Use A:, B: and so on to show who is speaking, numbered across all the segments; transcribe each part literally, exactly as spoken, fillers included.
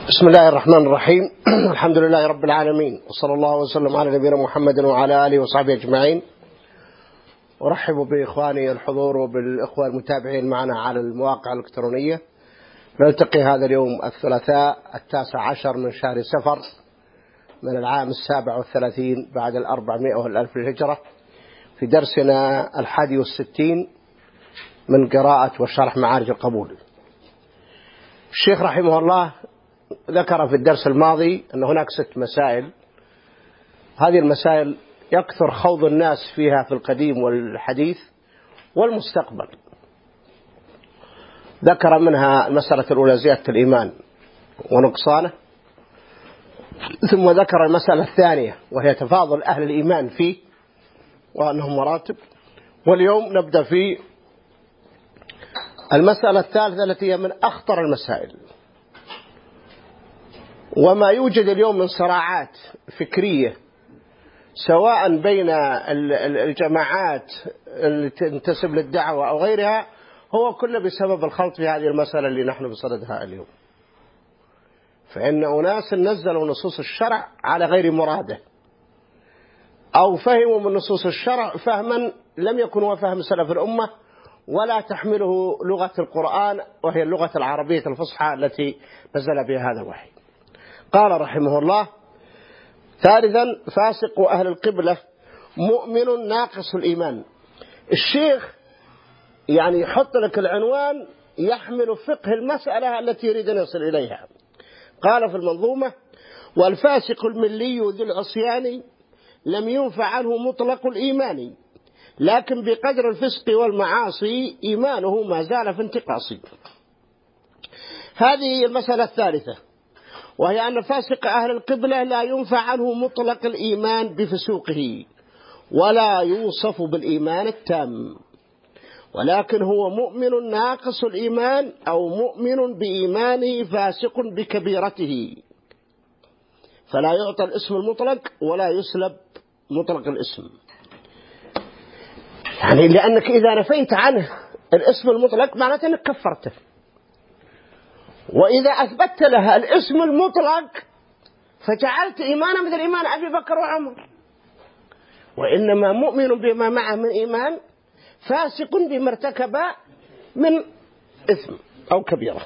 A: بسم الله الرحمن الرحيم. الحمد لله رب العالمين، وصلى الله وسلم على نبينا محمد وعلى آله وصحبه أجمعين. أرحب بإخواني الحضور وبالإخوة المتابعين معنا على المواقع الإلكترونية. نلتقي هذا اليوم الثلاثاء التاسع عشر من شهر سفر من العام السابع والثلاثين بعد الأربعمائة والألف الهجرة في درسنا الحادي والستين من قراءة وشرح معارج القبول. الشيخ رحمه الله ذكر في الدرس الماضي أن هناك ست مسائل. هذه المسائل يكثر خوض الناس فيها في القديم والحديث والمستقبل. ذكر منها المسألة الأولى زيادة الإيمان ونقصانه، ثم ذكر المسألة الثانية وهي تفاضل أهل الإيمان فيه وأنهم مراتب. واليوم نبدأ في المسألة الثالثة التي هي من أخطر المسائل، وما يوجد اليوم من صراعات فكرية سواء بين الجماعات اللي تنتسب للدعوة أو غيرها، هو كله بسبب الخلط في هذه المسألة اللي نحن بصددها اليوم. فإن أناس نزلوا نصوص الشرع على غير مراده، أو فهموا من نصوص الشرع فهما لم يكن هو فهم سلف الأمة ولا تحمله لغة القرآن وهي اللغة العربية الفصحى التي نزل بها هذا الوحي. قال رحمه الله: ثالثا فاسق أهل القبلة مؤمن ناقص الإيمان. الشيخ يعني يحط لك العنوان يحمل فقه المسألة التي يريد أن يصل إليها. قال في المنظومة: والفاسق الملي ذو العصيان لم ينفع عنه مطلق الإيمان، لكن بقدر الفسق والمعاصي إيمانه ما زال في انتقاص. هذه المسألة الثالثة، وهي أن فاسق أهل القبلة لا ينفع عنه مطلق الإيمان بفسوقه ولا يوصف بالإيمان التام، ولكن هو مؤمن ناقص الإيمان أو مؤمن بإيمانه فاسق بكبيرته، فلا يعطى الاسم المطلق ولا يسلب مطلق الاسم. يعني لأنك إذا نفيت عنه الاسم المطلق معناته أنك كفرته، وإذا أثبتت لها الاسم المطلق فجعلت إيمانا مثل إيمان أبي بكر وعمر. وإنما مؤمن بما معه من إيمان فاسق بما ارتكب من إثم أو كبيرة.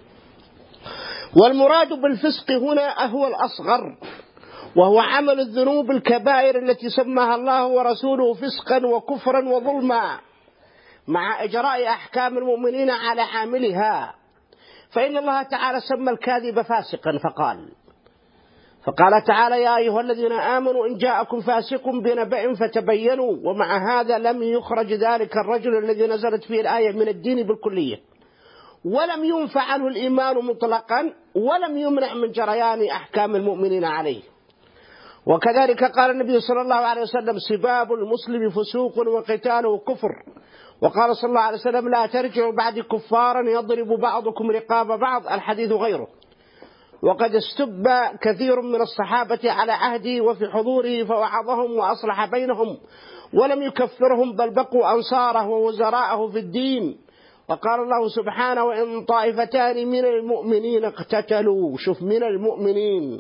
A: والمراد بالفسق هنا هو الأصغر، وهو عمل الذنوب الكبائر التي سماها الله ورسوله فسقا وكفرا وظلما مع إجراء أحكام المؤمنين على عاملها. فإن الله تعالى سمى الكاذب فاسقا فقال فقال تعالى: يا أيها الذين آمنوا إن جاءكم فاسق بنبأ فتبينوا. ومع هذا لم يخرج ذلك الرجل الذي نزلت فيه الآية من الدين بالكلية، ولم ينفع عنه الإيمان مطلقا، ولم يمنع من جريان أحكام المؤمنين عليه. وكذلك قال النبي صلى الله عليه وسلم: سباب المسلم فسوق وقتاله كفر. وقال صلى الله عليه وسلم: لا ترجعوا بعد كفارا يضرب بعضكم رقاب بعض. الحديث غيره. وقد استب كثير من الصحابة على عهده وفي حضوره فوعظهم وأصلح بينهم ولم يكفرهم، بل بقوا أنصاره ووزراءه في الدين. وقال الله سبحانه: وإن طائفتان من المؤمنين اقتتلوا، شوف، من المؤمنين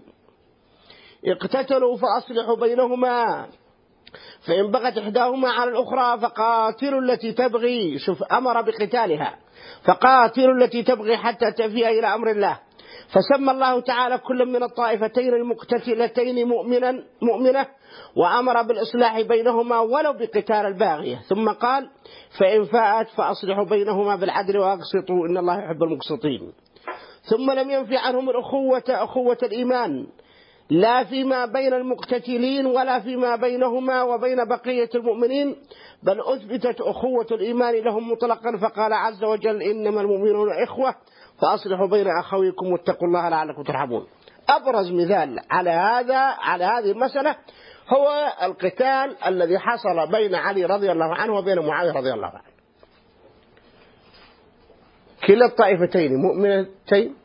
A: اقتتلوا فأصلحوا بينهما، فإن بغت إحداهما على الأخرى فقاتلوا التي تبغي، شوف، أمر بقتالها، فقاتلوا التي تبغي حتى تفيء إلى أمر الله. فسمى الله تعالى كل من الطائفتين المقتتلتين مؤمنا مؤمنة، وأمر بالإصلاح بينهما ولو بقتال الباغية. ثم قال: فإن فاءت فأصلحوا بينهما بالعدل وأقسطوا إن الله يحب المقسطين. ثم لم ينفي عنهم الأخوة أخوة الإيمان، لا فيما بين المقتتلين ولا فيما بينهما وبين بقية المؤمنين، بل أثبتت أخوة الإيمان لهم مطلقا. فقال عز وجل: إنما المؤمنون إخوة فأصلحوا بين أخويكم واتقوا الله لعلكم ترحمون. أبرز مثال على هذا على هذه المسألة هو القتال الذي حصل بين علي رضي الله عنه وبين معاوية رضي الله عنه. كلا الطائفتين مؤمنتين،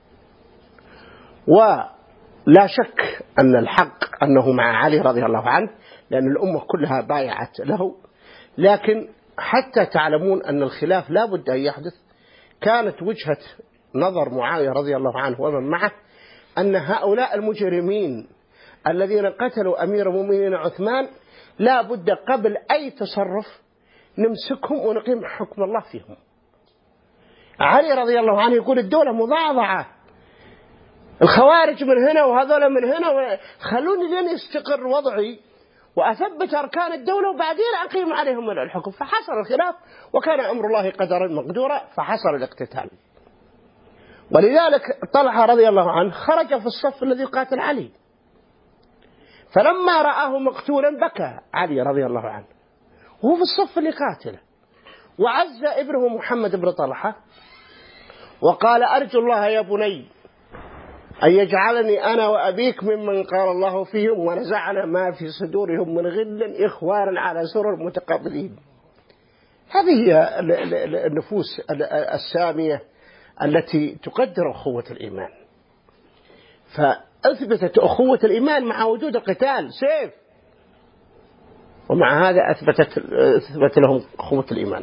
A: ولا شك أن الحق أنه مع علي رضي الله عنه، لأن الأمة كلها بايعت له. لكن حتى تعلمون أن الخلاف لا بد أن يحدث، كانت وجهة نظر معاوية رضي الله عنه ومن معه أن هؤلاء المجرمين الذين قتلوا أمير المؤمنين عثمان لا بد قبل أي تصرف نمسكهم ونقيم حكم الله فيهم. علي رضي الله عنه يقول الدولة مضاعضعة، الخوارج من هنا وهذول من هنا، خلوني لين يستقر وضعي وأثبت أركان الدولة وبعدين أقيم عليهم الحكم. فحصل الخلاف وكان أمر الله قدرا مقدورا فحصل الاقتتال. ولذلك طلحة رضي الله عنه خرج في الصف الذي قاتل علي، فلما رآه مقتولا بكى علي رضي الله عنه وهو في الصف اللي قاتله، وعز ابنه محمد بن طلحة وقال أرجو الله يا بني أن يجعلني أنا وأبيك ممن قال الله فيهم ونزعنا ما في صدورهم من غل إخوانا على سرر متقابلين. هذه هي النفوس السامية التي تقدر أخوة الإيمان، فأثبتت أخوة الإيمان مع وجود القتال سيف، ومع هذا أثبتت أثبت لهم أخوة الإيمان.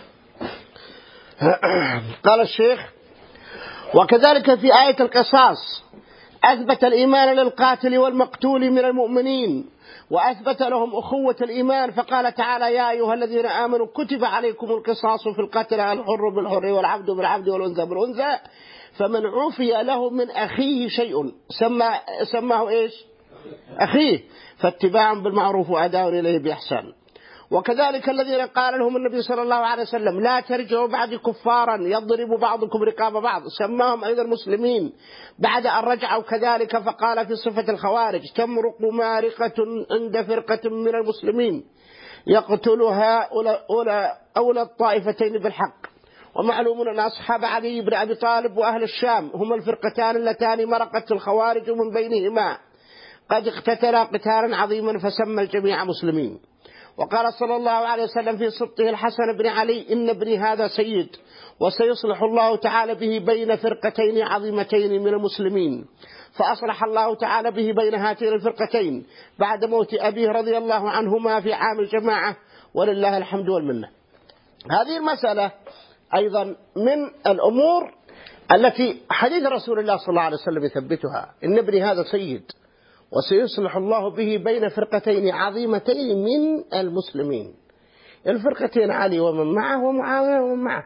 A: قال الشيخ وكذلك في آية القصاص أثبت الإيمان للقاتل والمقتول من المؤمنين وأثبت لهم أخوة الإيمان، فقال تعالى يا أيها الذين آمنوا كتب عليكم القصاص في القتل الحر بالحر والعبد بالعبد والأنثى بالأنثى فمن عفي له من أخيه شيء سمى سماه إيش أخيه فاتباع بالمعروف وأداء إليه بإحسان. وكذلك الذين قال لهم النبي صلى الله عليه وسلم لا ترجعوا بعد كفارا يضرب بعضكم رقاب بعض سماهم أيضا المسلمين بعد أن رجعوا كذلك، فقال في صفة الخوارج تمرق مارقة عند فرقة من المسلمين يقتلها أولى, أولى الطائفتين بالحق. ومعلوم أن أصحاب علي بن أبي طالب وأهل الشام هم الفرقتان اللتان مرقت الخوارج من بينهما قد اقتتلا قتالا عظيما فسمى الجميع مسلمين. وقال صلى الله عليه وسلم في سبطه الحسن بن علي إن ابني هذا سيد وسيصلح الله تعالى به بين فرقتين عظيمتين من المسلمين، فأصلح الله تعالى به بين هاتين الفرقتين بعد موت أبيه رضي الله عنهما في عام الجماعة ولله الحمد والمنة. هذه المسألة أيضا من الأمور التي حديث رسول الله صلى الله عليه وسلم يثبتها إن ابني هذا سيد وسيصلح الله به بين فرقتين عظيمتين من المسلمين، الفرقتين علي ومن معه ومعاوية ومن معه.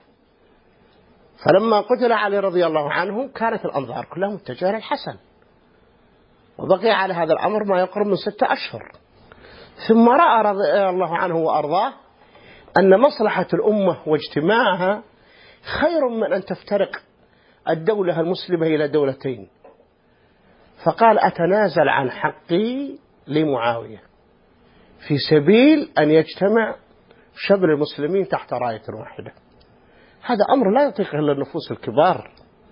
A: فلما قتل علي رضي الله عنه كانت الأنظار كلها متجهة للحسن، وبقي على هذا الأمر ما يقرب من ستة أشهر، ثم رأى رضي الله عنه وأرضاه أن مصلحة الأمة واجتماعها خير من أن تفترق الدولة المسلمة إلى دولتين، فقال أتنازل عن حقي لمعاوية في سبيل أن يجتمع شبل المسلمين تحت راية واحدة. هذا أمر لا يطيق إلا النفوس الكبار،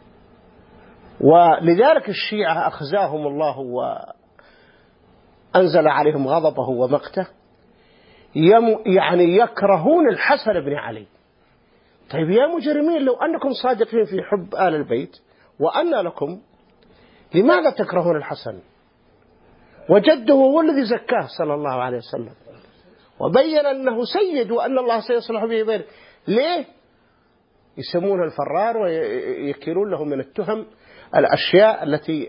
A: ولذلك الشيعة أخزاهم الله وأنزل عليهم غضبه ومقته، يعني يكرهون الحسن بن علي. طيب يا مجرمين لو أنكم صادقين في حب آل البيت وأن لكم لماذا تكرهون الحسن؟ وجده هو الذي زكاه صلى الله عليه وسلم وبين أنه سيد وأن الله سيصلح به بينه. ليه يسمونه الفرار ويكيلون له من التهم الأشياء التي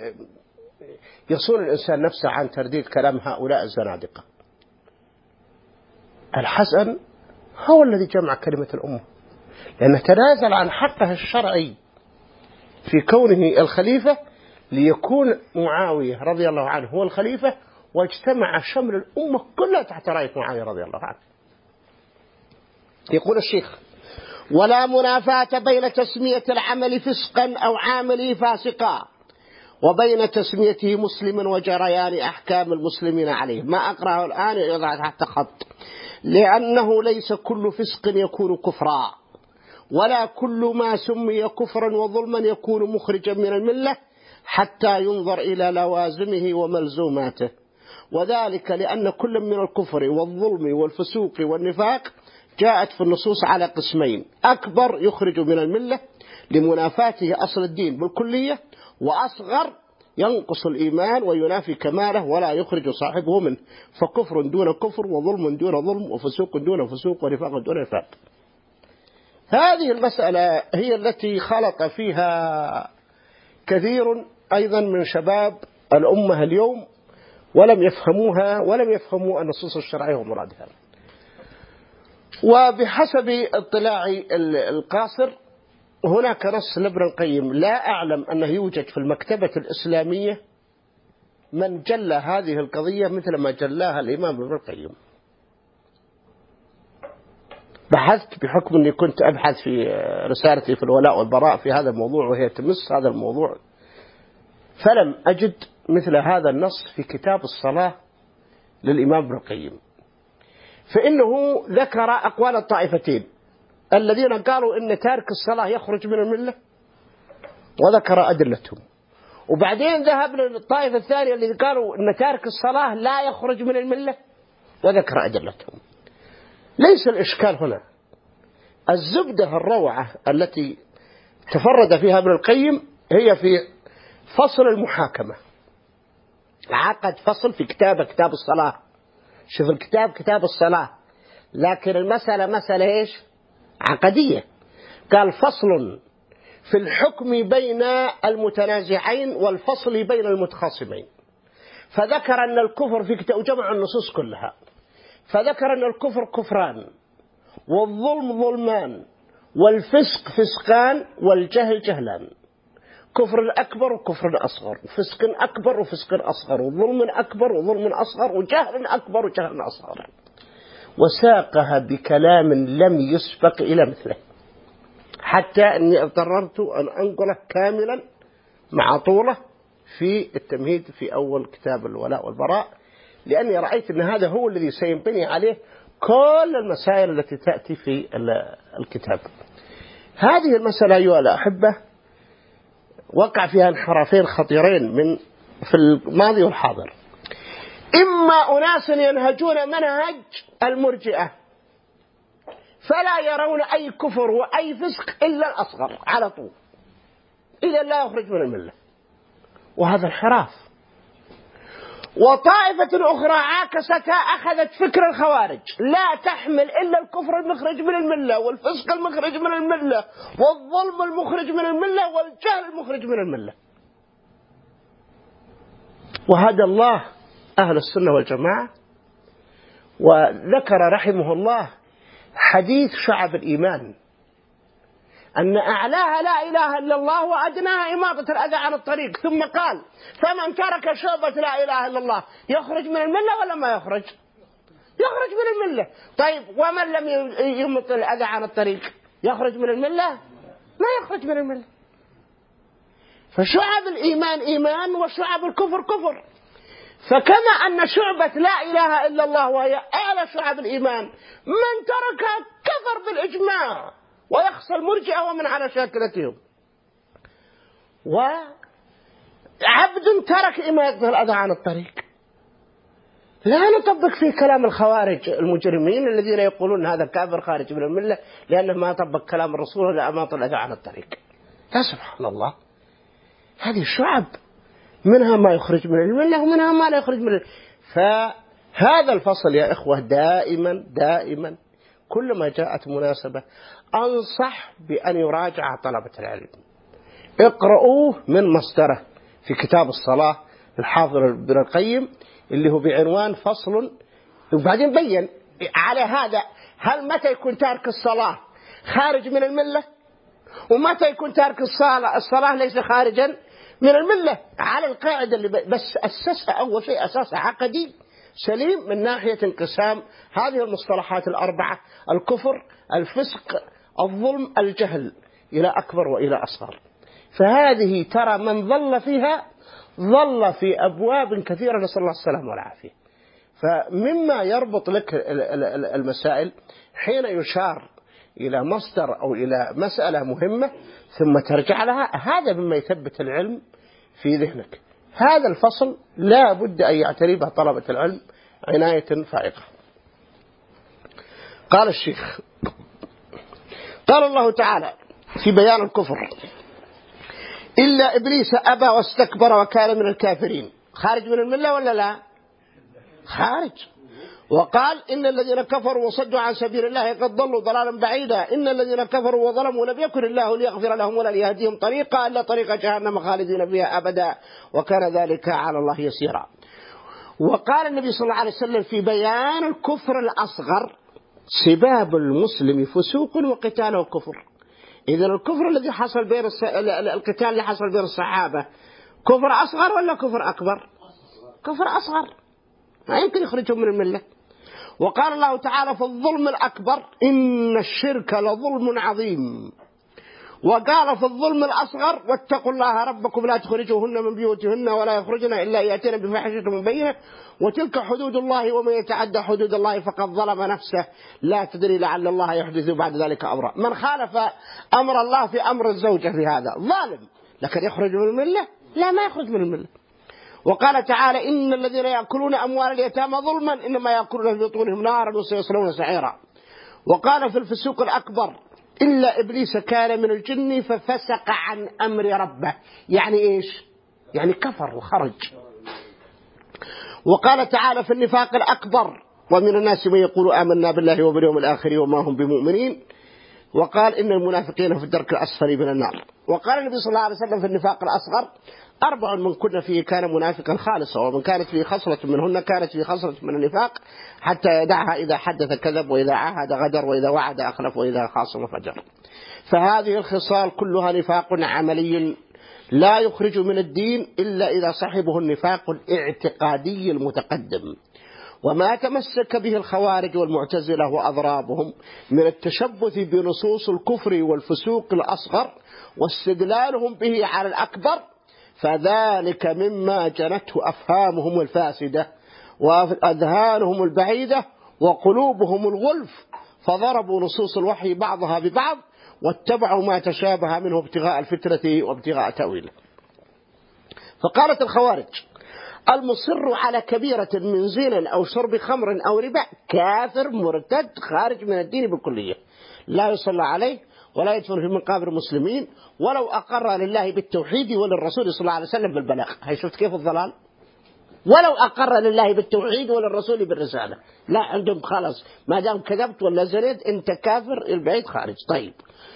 A: يصون الإنسان نفسه عن ترديد كلام هؤلاء الزنادقة؟ الحسن هو الذي جمع كلمة الأمة، لأنه تنازل عن حقه الشرعي في كونه الخليفة ليكون معاوية رضي الله عنه هو الخليفة، واجتمع شمل الأمة كلها تحت راية معاوية رضي الله عنه. يقول الشيخ ولا منافاة بين تسمية العمل فسقا أو عامله فاسقا وبين تسميته مسلما وجريان أحكام المسلمين عليه. ما أقرأه الآن يضع تحت خط، لأنه ليس كل فسق يكون كفرا ولا كل ما سمي كفرا وظلما يكون مخرجا من الملة حتى ينظر إلى لوازمه وملزوماته، وذلك لأن كل من الكفر والظلم والفسوق والنفاق جاءت في النصوص على قسمين: أكبر يخرج من الملة لمنافاته أصل الدين بالكلية، وأصغر ينقص الإيمان وينافي كماله ولا يخرج صاحبه منه، فكفر دون كفر وظلم دون ظلم وفسوق دون فسوق ونفاق دون نفاق. هذه المسألة هي التي خلط فيها كثير أيضا من شباب الأمة اليوم ولم يفهموها ولم يفهموا النصوص الشرعية ومرادها. وبحسب اطلاعي القاصر هناك نص لابن القيم لا أعلم أنه يوجد في المكتبة الإسلامية من جل هذه القضية مثل ما جلاها الإمام ابن القيم. بحثت بحكم أني كنت أبحث في رسالتي في الولاء والبراء في هذا الموضوع وهي تمس هذا الموضوع، فلم أجد مثل هذا النص في كتاب الصلاة للإمام ابن القيم. فإنه ذكر أقوال الطائفتين الذين قالوا إن تارك الصلاة يخرج من الملة وذكر أدلتهم، وبعدين ذهب للطائفة الثانية الذين قالوا إن تارك الصلاة لا يخرج من الملة وذكر أدلتهم. ليس الإشكال هنا، الزبدة الروعة التي تفرد فيها ابن القيم هي في فصل المحاكمة. عقد فصل في كتاب كتاب الصلاة، شوف الكتاب كتاب الصلاة، لكن المسألة مسألة إيش؟ عقدية. قال فصل في الحكم بين المتنازعين والفصل بين المتخاصمين، فذكر أن الكفر في كتاب جمع النصوص كلها، فذكر أن الكفر كفران والظلم ظلمان والفسق فسقان والجهل جهلان، كفر أكبر وكفر أصغر، وفسق أكبر وفسق أصغر، وظلم أكبر وظلم أصغر، وجهل أكبر وجهل أصغر، وساقها بكلام لم يسبق إلى مثله، حتى أني اضطررت أن أنقله كاملا مع طوله في التمهيد في أول كتاب الولاء والبراء، لأني رأيت أن هذا هو الذي سينبني عليه كل المسائل التي تأتي في الكتاب. هذه المسألة أيها الأحبة وقع فيها انحرافين خطيرين من في الماضي والحاضر. إما أناس ينهجون منهج المرجئة فلا يرون أي كفر وأي فسق إلا الأصغر على طول، إذا لا يخرج من الملة، وهذا انحراف. وطائفة أخرى عاكستها أخذت فكر الخوارج، لا تحمل إلا الكفر المخرج من الملة والفسق المخرج من الملة والظلم المخرج من الملة والجهل المخرج من الملة. وهدى الله أهل السنة والجماعة، وذكر رحمه الله حديث شعب الإيمان أن أعلاها لا إله إلا الله وأدناها إماطة الأذى عن الطريق، ثم قال فمن ترك شعبة لا إله إلا الله يخرج من الملة ولا ما يخرج؟ يخرج من الملة. طيب ومن لم يمط الأذى عن الطريق يخرج من الملة؟ ما يخرج من الملة. فشعب الإيمان إيمان وشعب الكفر كفر. فكما أن شعبة لا إله إلا الله وهي أعلى شعب الإيمان من تركها كفر بالإجماع ويخصى المرجئة ومن على شاكلتهم، وعبد ترك إماطة الأذى عن الطريق. لا نطبق فيه كلام الخوارج المجرمين الذين يقولون هذا كافر خارج من الملة لأنه ما طبق كلام الرسول ولا أماط الأذى عن الطريق. يا سبحان الله، هذه الشعب منها ما يخرج من الملة ومنها ما لا يخرج من الملة. فهذا الفصل يا إخوة دائما دائما كلما جاءت مناسبة أنصح بأن يراجع طلبة العلم، اقرؤوه من مصدره في كتاب الصلاة الحافظ ابن القيم اللي هو بعنوان فصل، وبعدين بين على هذا هل متى يكون تارك الصلاة خارج من الملة ومتى يكون تارك الصلاة الصلاة ليس خارجا من الملة، على القاعدة اللي بس أسسها أول شيء أساسها عقدي سليم من ناحية انقسام هذه المصطلحات الأربعة: الكفر، الفسق، الظلم، الجهل، إلى أكبر وإلى أصغر. فهذه ترى من ظل فيها ظل في أبواب كثيرة، نسأل الله السلامة والعافية. فمما يربط لك المسائل حين يشار إلى مصدر أو إلى مسألة مهمة ثم ترجع لها، هذا مما يثبت العلم في ذهنك. هذا الفصل لا بد أن يعتني به طلبة العلم عناية فائقة. قال الشيخ: قال الله تعالى في بيان الكفر: إلا إبليس أبى واستكبر وكان من الكافرين. خارج من الملة ولا لا؟ خارج. وقال إن الذين كفروا وصدوا عن سبيل الله قد ضلوا ضلالا بعيدا إن الذين كفروا وظلموا لم يكن الله ليغفر لهم ولا ليهديهم طريقا إلا طريق جهنم خالدين فيها أبدا وكان ذلك على الله يسيرا. وقال النبي صلى الله عليه وسلم في بيان الكفر الأصغر: سباب المسلم فسوق وقتاله كفر. إذا الكفر الذي حصل بين الس... القتال اللي حصل بين الصحابة كفر أصغر ولا كفر أكبر؟ كفر أصغر، ما يمكن يخرجهم من الملة. وقال الله تعالى في الظلم الأكبر: إن الشرك لظلم عظيم. وقال في الظلم الأصغر: واتقوا الله ربكم لا تخرجوهن من بيوتهن ولا يخرجن إلا يأتين بفاحشة مبينة وتلك حدود الله ومن يتعدى حدود الله فقد ظلم نفسه لا تدري لعل الله يحدث بعد ذلك أمرا. من خالف أمر الله في أمر الزوجة في هذا ظالم، لكن يخرج من الملة؟ لا، ما يخرج من الملة. وقال تعالى: إن الذين يأكلون أموال اليتامى ظلما إنما يأكلون في بطونهم نارا وسيصلون سعيرا. وقال في الفسوق الأكبر: إلا إبليس كان من الجن ففسق عن أمر ربه. يعني إيش؟ يعني كفر وخرج. وقال تعالى في النفاق الأكبر: ومن الناس من يقول آمنا بالله وباليوم الآخر وما هم بمؤمنين. وقال: إن المنافقين في الدرك الأسفل من النار. وقال النبي صلى الله عليه وسلم في النفاق الأصغر: أربع من كنا فيه كان منافقا خالصا ومن كانت فيه خصلة منهن كانت فيه خصلة من النفاق حتى يدعها إذا حدث كذب وإذا عاهد غدر وإذا وعد أخلف وإذا خاصم فجر. فهذه الخصال كلها نفاق عملي لا يخرج من الدين إلا إذا صاحبه النفاق الاعتقادي المتقدم. وما تمسك به الخوارج والمعتزلة وأضرابهم من التشبث بنصوص الكفر والفسوق الأصغر واستدلالهم به على الأكبر فذلك مما جنته أفهامهم الفاسدة وأذهانهم البعيدة وقلوبهم الغلف فضربوا نصوص الوحي بعضها ببعض واتبعوا ما تشابه منه ابتغاء الفتنة وابتغاء تأويله. فقالت الخوارج: المصر على كبيرة من زنا أو شرب خمر أو ربا كافر مرتد خارج من الدين بالكلية، لا يصلى عليه ولا يدفن في مقابر المسلمين ولو أقر لله بالتوحيد وللرسول صلى الله عليه وسلم بالبلاغ. هاي شفت كيف الضلال؟ ولو أقر لله بالتوحيد وللرسول بالرسالة، لا عندهم خلاص ما دام كذبت ولا زنيت أنت كافر البعيد خارج. طيب،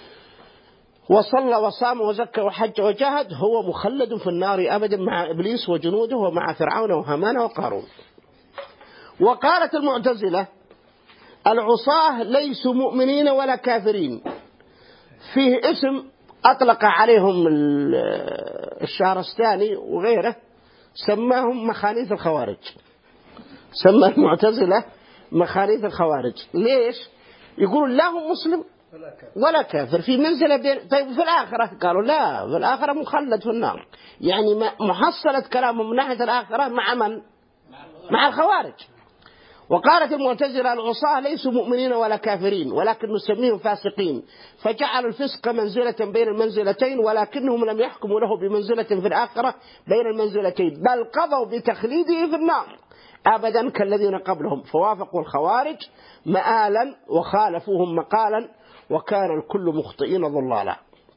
A: وصلى وصام وزكى وحج وجاهد هو مخلد في النار أبدا مع إبليس وجنوده ومع فرعون وهامان وقارون. وقالت المعتزلة: العصاة ليسوا مؤمنين ولا كافرين. فيه اسم أطلق عليهم الشهرستاني وغيره سماهم مخانيث الخوارج، سمى المعتزلة مخانيث الخوارج. ليش؟ يقولون لا هم مسلم ولا كافر في منزلة بين. طيب في الآخرة قالوا لا، في الآخرة مخلد في النار. يعني محصلة كلامهم من ناحية الآخرة مع من؟ مع الخوارج. وقالت المعتزلة: العصاة ليسوا مؤمنين ولا كافرين ولكن نسميهم فاسقين، فجعلوا الفسق منزلة بين المنزلتين ولكنهم لم يحكموا له بمنزلة في الآخرة بين المنزلتين بل قضوا بتخليده في النار أبدا كالذين قبلهم، فوافقوا الخوارج مآلا وخالفوهم مقالا وكان الكل مخطئين ضلالا.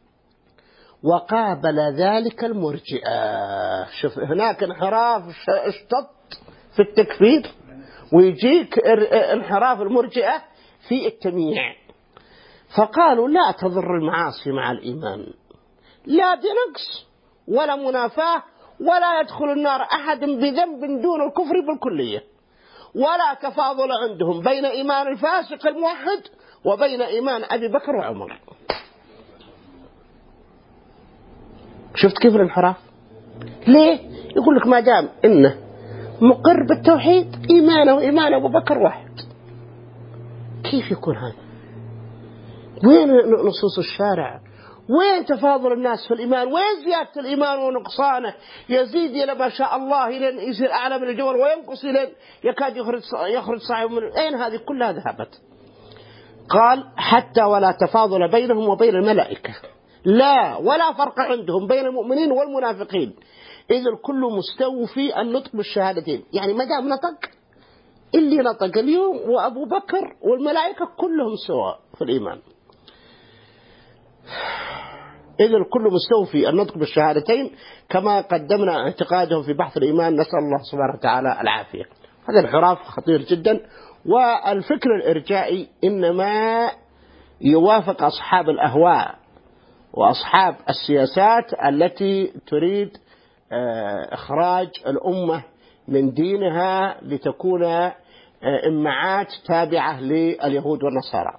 A: وقابل ذلك المرجئة. شوف هناك انحراف اشتط في التكفير ويجيك انحراف المرجئة في التمييع. فقالوا: لا تضر المعاصي مع الإيمان، لا بنقص ولا منافاة ولا يدخل النار أحد بذنب دون الكفر بالكلية، ولا تفاضل عندهم بين إيمان الفاسق الموحد وبين إيمان أبي بكر وعمر. شفت كيف الانحراف؟ ليه؟ يقول لك ما دام إنه مقر بالتوحيد إيمانه وإيمان أبو بكر واحد. كيف يكون هذا؟ وين نصوص الشارع؟ وين تفاضل الناس في الإيمان؟ وين زيادة الإيمان ونقصانه؟ يزيد إلى ما شاء الله إلى يصير أعلى من الجبل وينقص إلى يكاد يخرج يخرج صاحب من أين هذه كلها ذهبت؟ قال: حتى ولا تفاضل بينهم وبين الملائكة، لا ولا فرق عندهم بين المؤمنين والمنافقين إذ الكل مستوى في النطق بالشهادتين. يعني ما دام نطق اللي نطق اليوم وأبو بكر والملائكة كلهم سواء في الإيمان، إذ الكل مستوى في النطق بالشهادتين كما قدمنا اعتقادهم في بحث الإيمان. نسأل الله سبحانه وتعالى العافية. هذا الانحراف خطير جدا. والفكر الإرجائي إنما يوافق أصحاب الأهواء وأصحاب السياسات التي تريد إخراج الأمة من دينها لتكون إمعات تابعة لليهود والنصارى.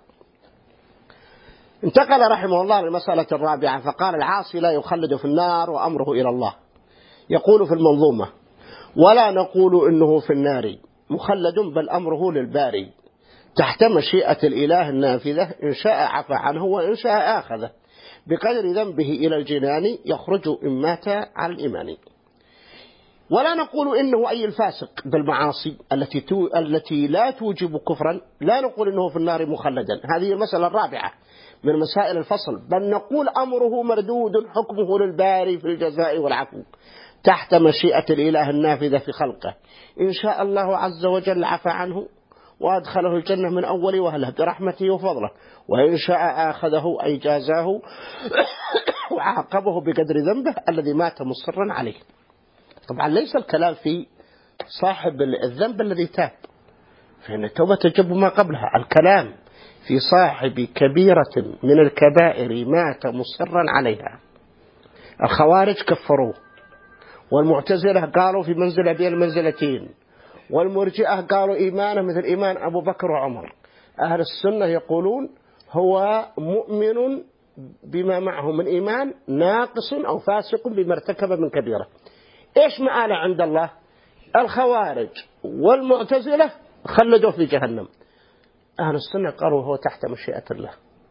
A: انتقل رحمه الله للمسألة الرابعة فقال: العاصي لا يخلد في النار وأمره إلى الله. يقول في المنظومة: ولا نقول إنه في النار مخلد، بل أمره للباري تحت مشيئة الإله النافذة، إن شاء عفى عنه وإن شاء آخذه بقدر ذنبه إلى الجنان، يخرج إن مات على الإيمان. ولا نقول إنه أي الفاسق بالمعاصي التي تو التي لا توجب كفرا، لا نقول إنه في النار مخلدا. هذه المسألة الرابعة من مسائل الفصل. بل نقول أمره مردود، حكمه للباري في الجزاء والعفو تحت مشيئة الإله النافذة في خلقه، إن شاء الله عز وجل عفى عنه وأدخله الجنة من أول وهله برحمته وفضله، وإن شاء آخذه أي جازاه وعاقبه بقدر ذنبه الذي مات مصرا عليه. طبعا ليس الكلام في صاحب الذنب الذي تاب، فإن التوبة تجب ما قبلها. الكلام في صاحب كبيرة من الكبائر مات مصرا عليها. الخوارج كفروه، والمعتزلة قالوا في منزلة بين المنزلتين، والمرجئة قالوا إيمانه مثل إيمان أبو بكر وعمر. أهل السنة يقولون هو مؤمن بما معه من إيمان، ناقص أو فاسق بما ارتكب من كبيرة. إيش مآله عند الله؟ الخوارج والمعتزلة خلدوا في جهنم. أهل السنة قالوا هو تحت مشيئة الله،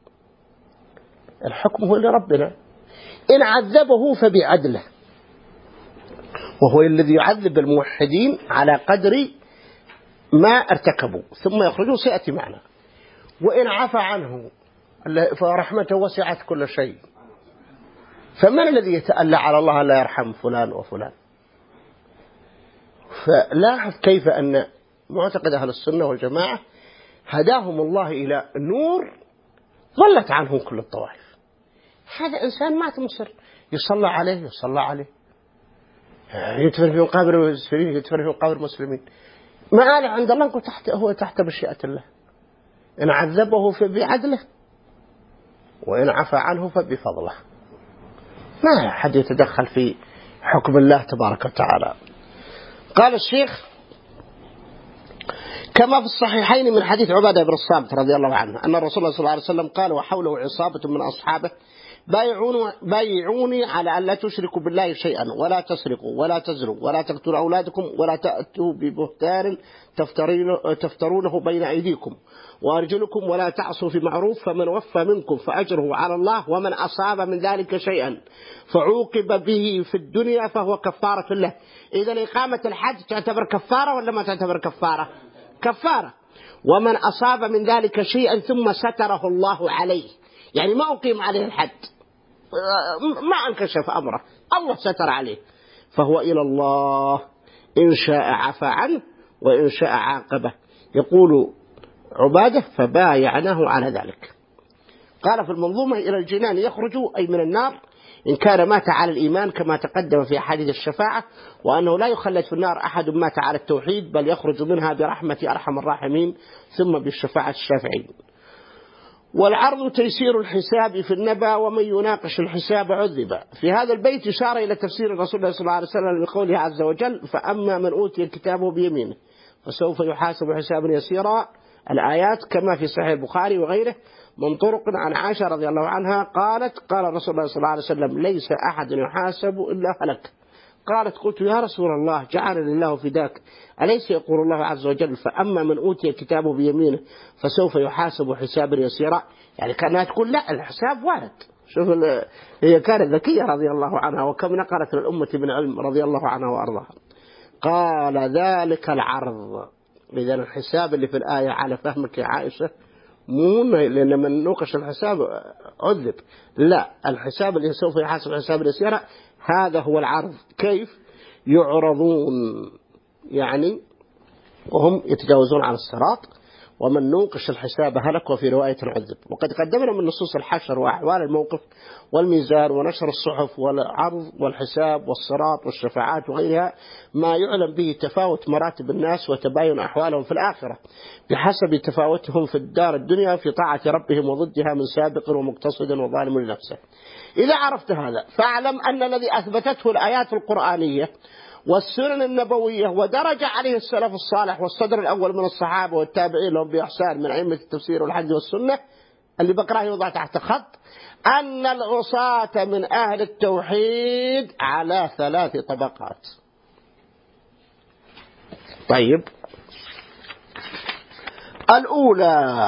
A: الحكم هو لربنا، إن عذبه فبعدله، وهو الذي يعذب الموحدين على قدر ما ارتكبوا ثم يخرجوا سيأتي معنا. وإن عفى عنه فرحمته وسعت كل شيء. فمن الذي يتألى على الله لا يرحم فلان وفلان؟ فلاحظ كيف أن معتقد أهل السنة والجماعة هداهم الله إلى نور ضلت عنهم كل الطوائف. هذا إنسان مات مصر، يصلى عليه يصلى عليه، يدفن في مقابر المسلمين يدفن في مقابر المسلمين. ما قال عند الله هو تحت هو تحت مشيئة الله، إن عذبه فبعدله وإن عفى عنه فبفضله. ما حد يتدخل في حكم الله تبارك وتعالى. قال الشيخ: كما في الصحيحين من حديث عبادة بن الصامت رضي الله عنه أن الرسول صلى الله عليه وسلم قال وحوله عصابة من أصحابه: بايعوني على أن لا تشركوا بالله شيئا، ولا تسرقوا ولا تزروا ولا تقتلوا أولادكم، ولا تأتوا ببهتان تفترونه بين أيديكم وأرجلكم، ولا تعصوا في معروف، فمن وفى منكم فأجره على الله، ومن أصاب من ذلك شيئا فعوقب به في الدنيا فهو كفارة له. إذا إقامة الحج تعتبر كفارة ولا ما تعتبر كفارة؟ كفارة. ومن أصاب من ذلك شيئا ثم ستره الله عليه، يعني ما أقيم عليه الحد، ما انكشف أمره، الله ستر عليه، فهو إلى الله إن شاء عفى عنه وإن شاء عاقبه. يقول عبادة: فبايعناه على ذلك. قال في المنظومة: إلى الجنان يخرج أي من النار إن كان مات على الإيمان كما تقدم في حديث الشفاعة، وأنه لا يخلد في النار أحد مات على التوحيد، بل يخرج منها برحمة أرحم الراحمين ثم بالشفاعة الشافعين. والعرض تيسير الحساب في النبأ، ومن يناقش الحساب عذب. في هذا البيت إشارة إلى تفسير الرسول صلى الله عليه وسلم بقوله عز وجل: فأما من أوتي كتابه بيمينه فسوف يحاسب حسابا يسيرا. الآيات كما في صحيح البخاري وغيره من طرق عن عائشة رضي الله عنها قالت: قال رسول الله صلى الله عليه وسلم: ليس أحد يحاسب إلا هلك. قالت: قلت يا رسول الله جعلني الله فداك، أليس يقول الله عز وجل: فأما من أوتي كتابه بيمينه فسوف يحاسب حسابا يسيرا؟ يعني كانها تقول لا، الحساب وارد. شوف هي كانت ذكية رضي الله عنها، وكم نقلت للأمة من علم رضي الله عنها وأرضاها. قال: ذلك العرض. إذا الحساب اللي في الآية على فهمك يا عائشة مو لأن من نوقش الحساب عذب، لا، الحساب اللي سوف يحاسب حسابا يسيرا هذا هو العرض. كيف يعرضون؟ يعني وهم يتجاوزون على الصراط ومن نوقش الحساب هلك، وفي رواية عذب. وقد قدمنا من نصوص الحشر وأحوال الموقف والميزان ونشر الصحف والعرض والحساب والصراط والشفاعات وغيرها ما يعلم به تفاوت مراتب الناس وتباين أحوالهم في الآخرة بحسب تفاوتهم في الدار الدنيا في طاعة ربهم وضدها من سابق ومقتصد وظالم لنفسه. إذا عرفت هذا فاعلم أن الذي أثبتته الآيات القرآنية والسنن النبوية ودرج عليه السلف الصالح والصدر الأول من الصحابة والتابعين لهم بإحسان من أئمة التفسير والحديث والسنة اللي بقراه يوضع تحت خط أن العصاة من أهل التوحيد على ثلاث طبقات. طيب، الأولى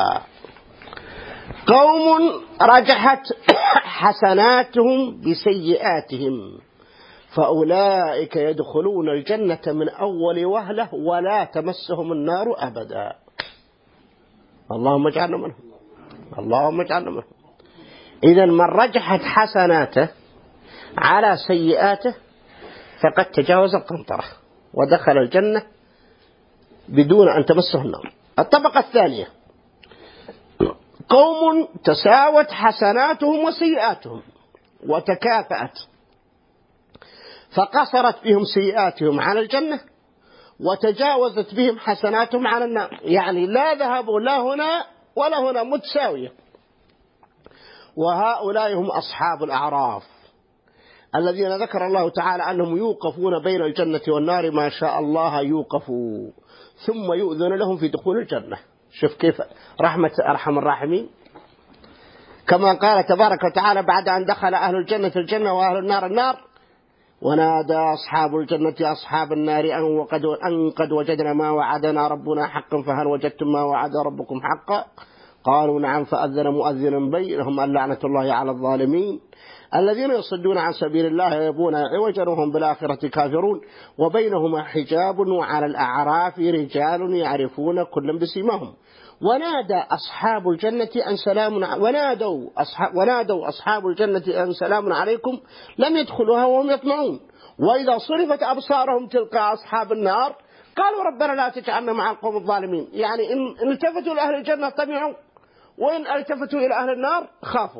A: قوم رجحت حسناتهم بسيئاتهم فأولئك يدخلون الجنة من أول وهلة ولا تمسهم النار أبدا. اللهم اجعلنا منهم، اللهم اجعلنا منهم. إذن من رجحت حسناته على سيئاته فقد تجاوز القنطرة ودخل الجنة بدون أن تمسه النار. الطبقة الثانية قوم تساوت حسناتهم وسيئاتهم وتكافأت فقصرت بهم سيئاتهم على الجنة وتجاوزت بهم حسناتهم على النار، يعني لا ذهبوا لا هنا ولا هنا، متساوية. وهؤلاء هم أصحاب الأعراف الذين ذكر الله تعالى أنهم يوقفون بين الجنة والنار ما شاء الله يوقفوا ثم يؤذن لهم في دخول الجنة. شوف كيف رحمة أرحم الراحمين، كما قال تبارك وتعالى بعد أن دخل أهل الجنة الجنة وأهل النار النار: ونادى أصحاب الجنة أصحاب النار أن قد, أن قد وجدنا ما وعدنا ربنا حقا فهل وجدتم ما وعد ربكم حقا؟ قالوا نعم فأذن مؤذن بينهم اللعنة الله على الظالمين الذين يصدون عن سبيل الله يبون عوجا وهم بالآخرة كافرون وبينهما حجاب وعلى الأعراف رجال يعرفون كلا بسيماهم ونادى أصحاب الجنة أن سلام ونادوا أصحاب ونادوا أصحاب الجنة أن سلام عليكم لم يدخلوها وهم يطمعون وإذا صرفت أبصارهم تلقى أصحاب النار قالوا ربنا لا تجعلنا مع القوم الظالمين. يعني إن التفتوا لأهل الجنة طمعوا وإن التفتوا إلى أهل النار خافوا.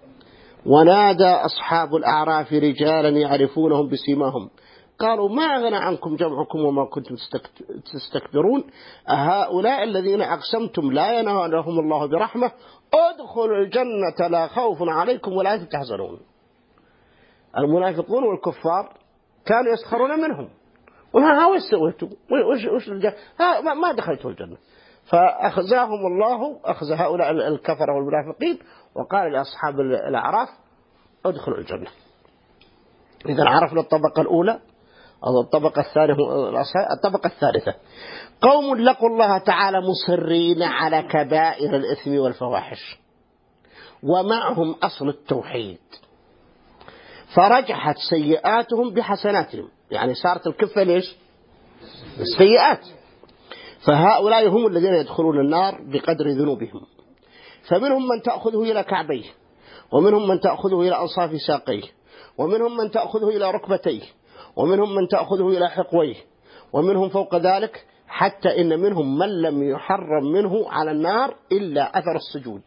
A: ونادى أصحاب الأعراف رجالا يعرفونهم بسيماهم قالوا ما أغنى عنكم جمعكم وما كنتم تستكبرون أهؤلاء الذين أقسمتم لا ينالهم الله برحمة ادخلوا الجنة لا خوف عليكم ولا تحزنون. المنافقون والكفار كانوا يسخرون منهم وها وش سويتوا وش وش الجنة ها ما دخلتوا الجنة، فأخزاهم الله أخذ هؤلاء الكفر والمنافقين وقال لأصحاب الأعراف ادخلوا الجنة. إذا عرفنا الطبقة الأولى. الطبقة الثانية الطبقة الثالثة قوم لقوا الله تعالى مصرين على كبائر الإثم والفواحش ومعهم أصل التوحيد فرجحت سيئاتهم بحسناتهم، يعني صارت الكفة ليش؟ السيئات. فهؤلاء هم الذين يدخلون النار بقدر ذنوبهم، فمنهم من تأخذه إلى كعبيه ومنهم من تأخذه إلى أنصاف ساقيه ومنهم من تأخذه إلى ركبتيه ومنهم من تأخذه إلى حقويه ومنهم فوق ذلك، حتى إن منهم من لم يحرم منه على النار إلا أثر السجود.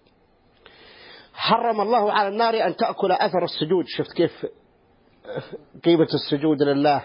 A: حرم الله على النار أن تأكل أثر السجود. شفت كيف قيمة السجود لله.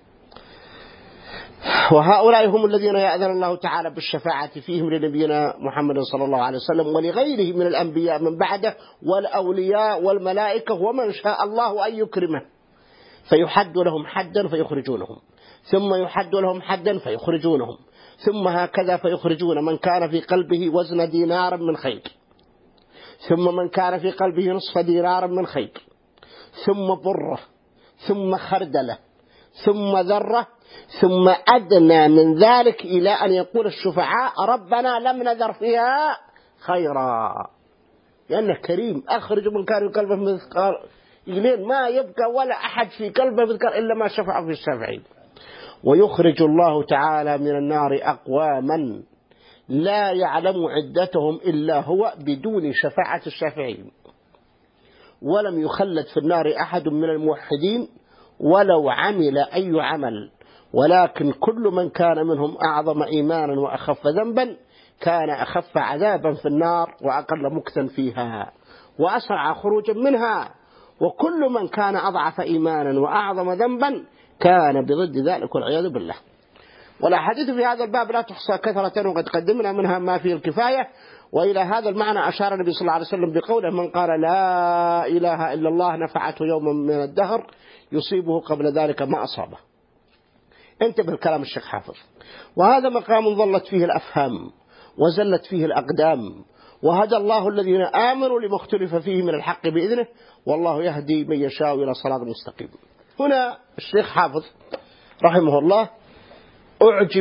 A: وهؤلاء هم الذين يأذن الله تعالى بالشفاعة فيهم لنبينا محمد صلى الله عليه وسلم ولغيره من الأنبياء من بعده والأولياء والملائكة ومن شاء الله أن يكرمه، فيحد لهم حدا فيخرجونهم ثم يحد لهم حدا فيخرجونهم ثم هكذا فيخرجون من كان في قلبه وزن دينار من خير ثم من كان في قلبه نصف دينار من خير ثم بره ثم خردله ثم ذرة ثم أدنى من ذلك إلى أن يقول الشفعاء ربنا لم نذر فيها خيرا، لأنه كريم. أخرج من كان قلبه مثقال إلين ما يبقى ولا أحد في قلبه مثقال إلا ما شفع في الشافعين. ويخرج الله تعالى من النار أقواما لا يعلم عدتهم إلا هو بدون شفاعة الشافعين، ولم يخلد في النار أحد من الموحدين ولو عمل أي عمل، ولكن كل من كان منهم أعظم إيمانا وأخف ذنبا كان أخف عذابا في النار وأقل مكثا فيها وأسرع خروجا منها، وكل من كان أضعف إيمانا وأعظم ذنبا كان بضد ذلك والعياذ بالله. والأحاديث في هذا الباب لا تحصى كثرة، وقد قدمنا منها ما فيه الكفاية. وإلى هذا المعنى أشار النبي صلى الله عليه وسلم بقوله: من قال لا إله إلا الله نفعته يوما من الدهر يصيبه قبل ذلك ما أصابه. انتبه الكلام الشيخ حافظ. وهذا مقام ظلت فيه الأفهام وزلت فيه الأقدام، وهدى الله الذين آمنوا لما اختلف فيه من الحق بإذنه، والله يهدي من يشاء إلى صراط مستقيم. هنا الشيخ حافظ رحمه الله أعجب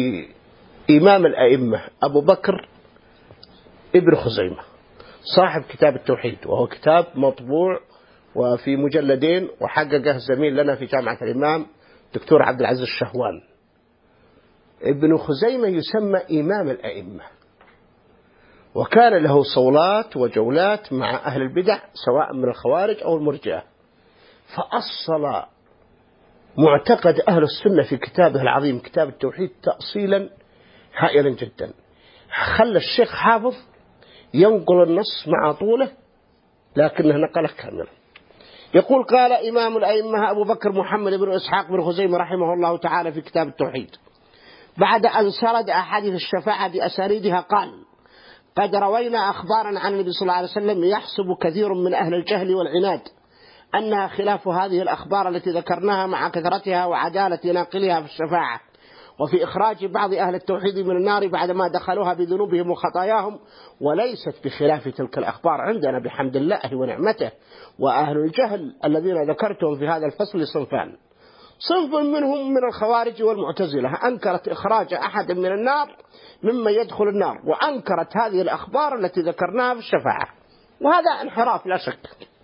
A: بإمام الأئمة أبو بكر ابن خزيمة صاحب كتاب التوحيد، وهو كتاب مطبوع وفي مجلدين، وحققه زميل لنا في جامعة الإمام دكتور عبد العزيز الشهوان. ابن خزيمة يسمى إمام الأئمة، وكان له صولات وجولات مع أهل البدع سواء من الخوارج أو المرجئة، فأصل معتقد أهل السنة في كتابه العظيم كتاب التوحيد تأصيلا هائلا جدا. خلى الشيخ حافظ ينقل النص مع طوله لكنه نقله كاملا. يقول: قال إمام الأئمة أبو بكر محمد بن إسحاق بن خزيمة رحمه الله تعالى في كتاب التوحيد بعد أن سرد أحاديث الشفاعة بأسانيدها قال: قد روينا أخبارا عن النبي صلى الله عليه وسلم يحسب كثير من أهل الجهل والعناد أنها خلاف هذه الأخبار التي ذكرناها مع كثرتها وعدالة ناقلها في الشفاعة وفي إخراج بعض أهل التوحيد من النار بعدما دخلوها بذنوبهم وخطاياهم، وليست بخلاف تلك الأخبار عندنا بحمد الله ونعمته. وأهل الجهل الذين ذكرتهم في هذا الفصل صنفان: صنف منهم من الخوارج والمعتزلة أنكرت إخراج أحد من النار ممن يدخل النار، وأنكرت هذه الأخبار التي ذكرناها في الشفاعة، وهذا انحراف لا شك.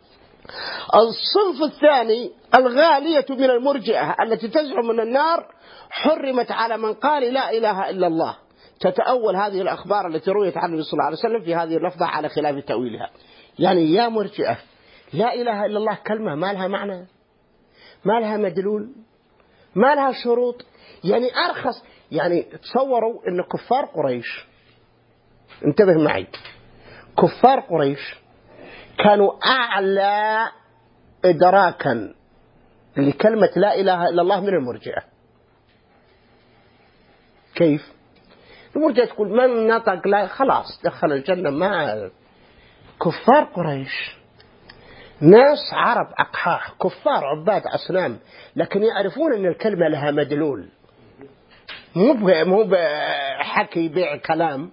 A: الصنف الثاني الغالية من المرجئة التي تزعم أن النار حرمت على من قال لا إله إلا الله، تتأول هذه الأخبار التي رويت عن النبي صلى الله عليه وسلم في هذه اللفظة على خلاف تأويلها. يعني يا مرجئة، لا إله إلا الله كلمة ما لها معنى، ما لها مدلول، ما لها شروط. يعني أرخص، يعني تصوروا أن كفار قريش، انتبه معي، كفار قريش كانوا أعلى إدراكا لكلمة لا إله إلا الله من المرجئة. كيف؟ المرجئة تقول من نطق لا خلاص دخل الجنة. مع كفار قريش ناس عرب أقحاح، كفار عباد أصنام، لكن يعرفون أن الكلمة لها مدلول، مو بحكي بيع كلام.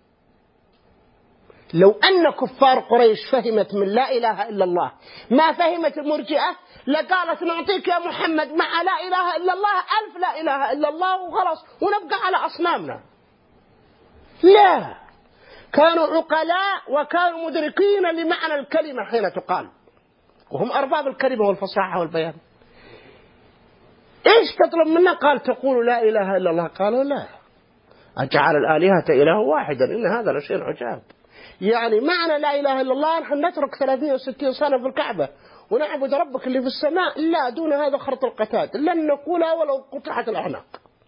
A: لو أن كفار قريش فهمت من لا إله إلا الله ما فهمت المرجئة لقالت نعطيك يا محمد مع لا إله إلا الله ألف لا إله إلا الله وخلاص ونبقى على أصنامنا. لا، كانوا عقلاء وكانوا مدركين لمعنى الكلمة حين تقال، وهم أرباب الكلمة والفصاحة والبيان. إيش تطلب منا؟ قال تقولوا لا إله إلا الله. قالوا لا، أجعل الآلهة إله واحدا إن هذا لشيء عجاب. يعني معنى لا إله إلا الله نحن نترك ثلاثين وستين سنة في الكعبة ونعبد ربك اللي في السماء؟ لا، دون هذا خرط القتاد لن نقولها ولو قطعت الأعناق.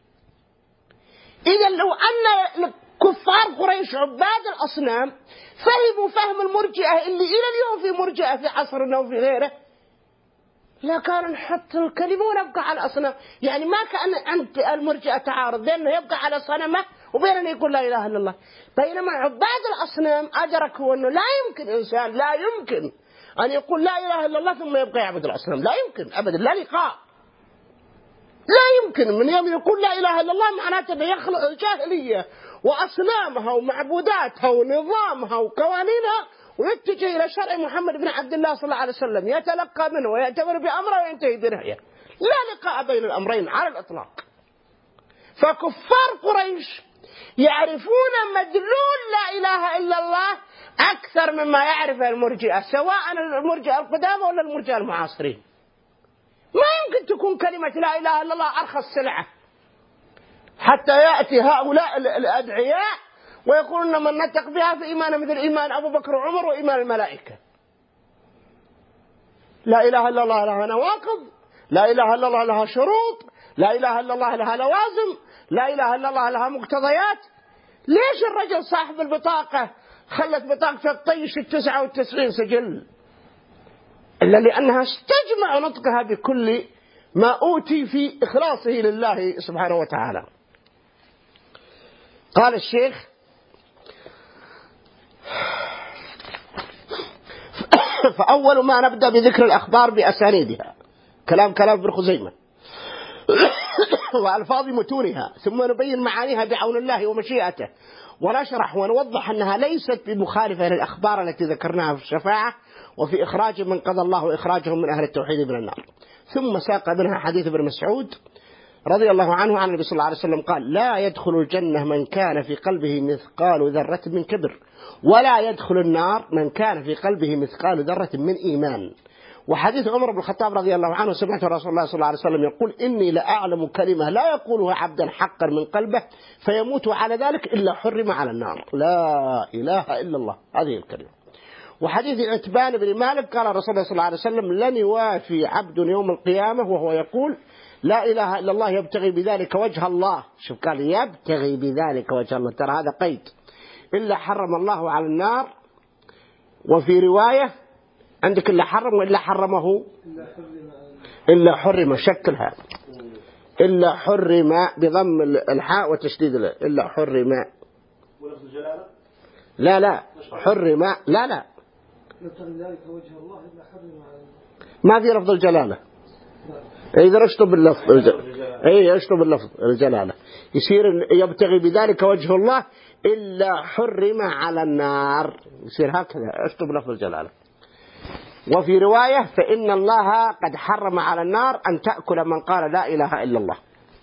A: إذا لو أن كفار قريش عباد الأصنام فهموا فهم المرجئة اللي إلى اليوم في مرجئة في عصرنا وفي غيره، لا كان نحط الكلمة ونبقى على أصنام. يعني ما كان عند المرجئة تعارض بين أنه يبقى على صنمه وبين أنه يقول لا إله إلا الله، بينما عباد الأصنام أدركوا أنه لا يمكن إنسان لا يمكن أن يقول لا إله إلا الله ثم يبقى يعبد الأصنام. لا يمكن أبدا، لا لقاء، لا يمكن. من يوم يقول لا إله إلا الله معناته بيخلق الجاهلية وأصنامها ومعبوداتها ونظامها وقوانينها ويتجه إلى شرع محمد بن عبد الله صلى الله عليه وسلم، يتلقى منه ويعتبر بأمره وينتهي برهيه. لا لقاء بين الأمرين على الإطلاق. فكفار قريش يعرفون مدلول لا إله إلا الله أكثر مما يعرف المرجئة، سواء المرجئة القدامى ولا المرجئة المعاصرين. ما يمكن تكون كلمة لا إله إلا الله أرخص سلعة حتى يأتي هؤلاء الأدعياء ويقولون من نطق بها في إيمان مثل إيمان أبو بكر وعمر وإيمان الملائكة. لا إله إلا الله لها نواقض، لا إله إلا الله لها شروط، لا إله إلا الله لها لوازم، لا إله إلا الله لها مقتضيات. ليش الرجل صاحب البطاقة خلت بطاقته تطيش التسعة والتسعين سجل؟ إلا لأنها استجمع نطقها بكل ما أوتي في إخلاصه لله سبحانه وتعالى. قال الشيخ: فأول ما نبدأ بذكر الأخبار بأسانيدها، كلام كلام ابن خزيمة، وألفاظ متونها، ثم نبين معانيها بعون الله ومشيئته، ونشرح ونوضح أنها ليست بمخالفة للأخبار التي ذكرناها في الشفاعة وفي إخراج من قضى الله إخراجهم من أهل التوحيد من النار. ثم ساق منها حديث ابن مسعود رضي الله عنه عن النبي صلى الله عليه وسلم قال: لا يدخل الجنة من كان في قلبه مثقال ذرة من كبر، ولا يدخل النار من كان في قلبه مثقال ذرة من إيمان. وحديث عمر بن الخطاب رضي الله عنه: سمعت رسول الله صلى الله عليه وسلم يقول: إني لأعلم كلمة لا يقولها عبدا حقا من قلبه فيموت على ذلك إلا حرم على النار. لا إله إلا الله، هذه الكلمة. وحديث عتبان بن مالك قال رسول الله صلى الله عليه وسلم: لن يوافي عبد يوم القيامة وهو يقول لا إله إلا الله يبتغي بذلك وجه الله. شوف، قال يبتغي بذلك وجه الله، ترى هذا قيد، إلا حرم الله على النار. وفي رواية عندك إلا حرم وإلا حرمه إلا حرم، شكلها إلا حرم بضم الحاء وتشديد له، إلا حرم. لا لا حرم، لا لا ما في لفظ الجلالة. إذا اشطب اللفظ أي اشطب اللفظ الجلالة يصير يبتغي بذلك وجه الله إلا حرم على النار، يصير هكذا اشطب لفظ الجلالة. وفي رواية: فإن الله قد حرم على النار أن تأكل من قال لا إله إلا الله.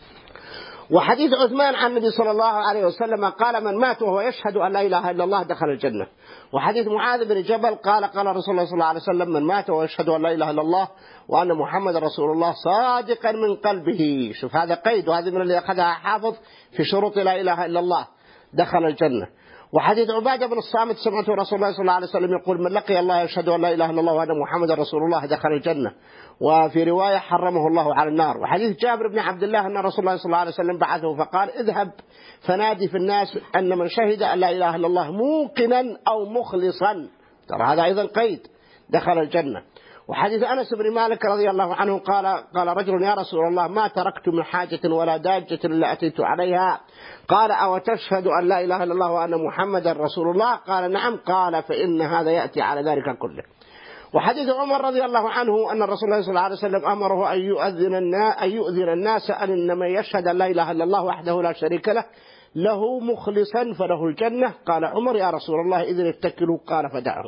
A: وحديث عثمان عن النبي صلى الله عليه وسلم قال: من مات وهو يشهد أن لا إله إلا الله دخل الجنة. وحديث معاذ بن جبل قال: قال رسول الله صلى الله عليه وسلم: من مات وهو يشهد أن لا إله إلا الله وأن محمد رسول الله صادقا من قلبه. شوف، هذا قيد، وهذه من اللي أخذها حافظ في شروط لا إله إلا الله دخل الجنة. وحديث عبادة بن الصامت: سمعت رسول الله صلى الله عليه وسلم يقول: من لقي الله يشهد أن لا إله إلا الله وأن محمد رسول الله دخل الجنة. وفي رواية: حرمه الله على النار. وحديث جابر بن عبد الله أن رسول الله صلى الله عليه وسلم بعثه فقال: اذهب فنادي في الناس أن من شهد أن لا إله إلا الله موقنا أو مخلصا، ترى هذا أيضا قيد، دخل الجنة. وحديث أنس بن مالك رضي الله عنه قال: قال رجل: يا رسول الله ما تركت من حاجة ولا داجة إلا أتيت عليها. قال: أو تشهد أن لا إله إلا الله وأن محمد رسول الله؟ قال: نعم. قال: فإن هذا يأتي على ذلك كله. وحديث عمر رضي الله عنه أن الرسول الله صلى الله عليه وسلم أمره أن يؤذن الناس, أن يؤذن الناس أن إنما يشهد أن لا إله إلا الله وحده لا شريك له له مخلصا فله الجنة. قال عمر: يا رسول الله إذن اتكلوا. قال: فدعهم.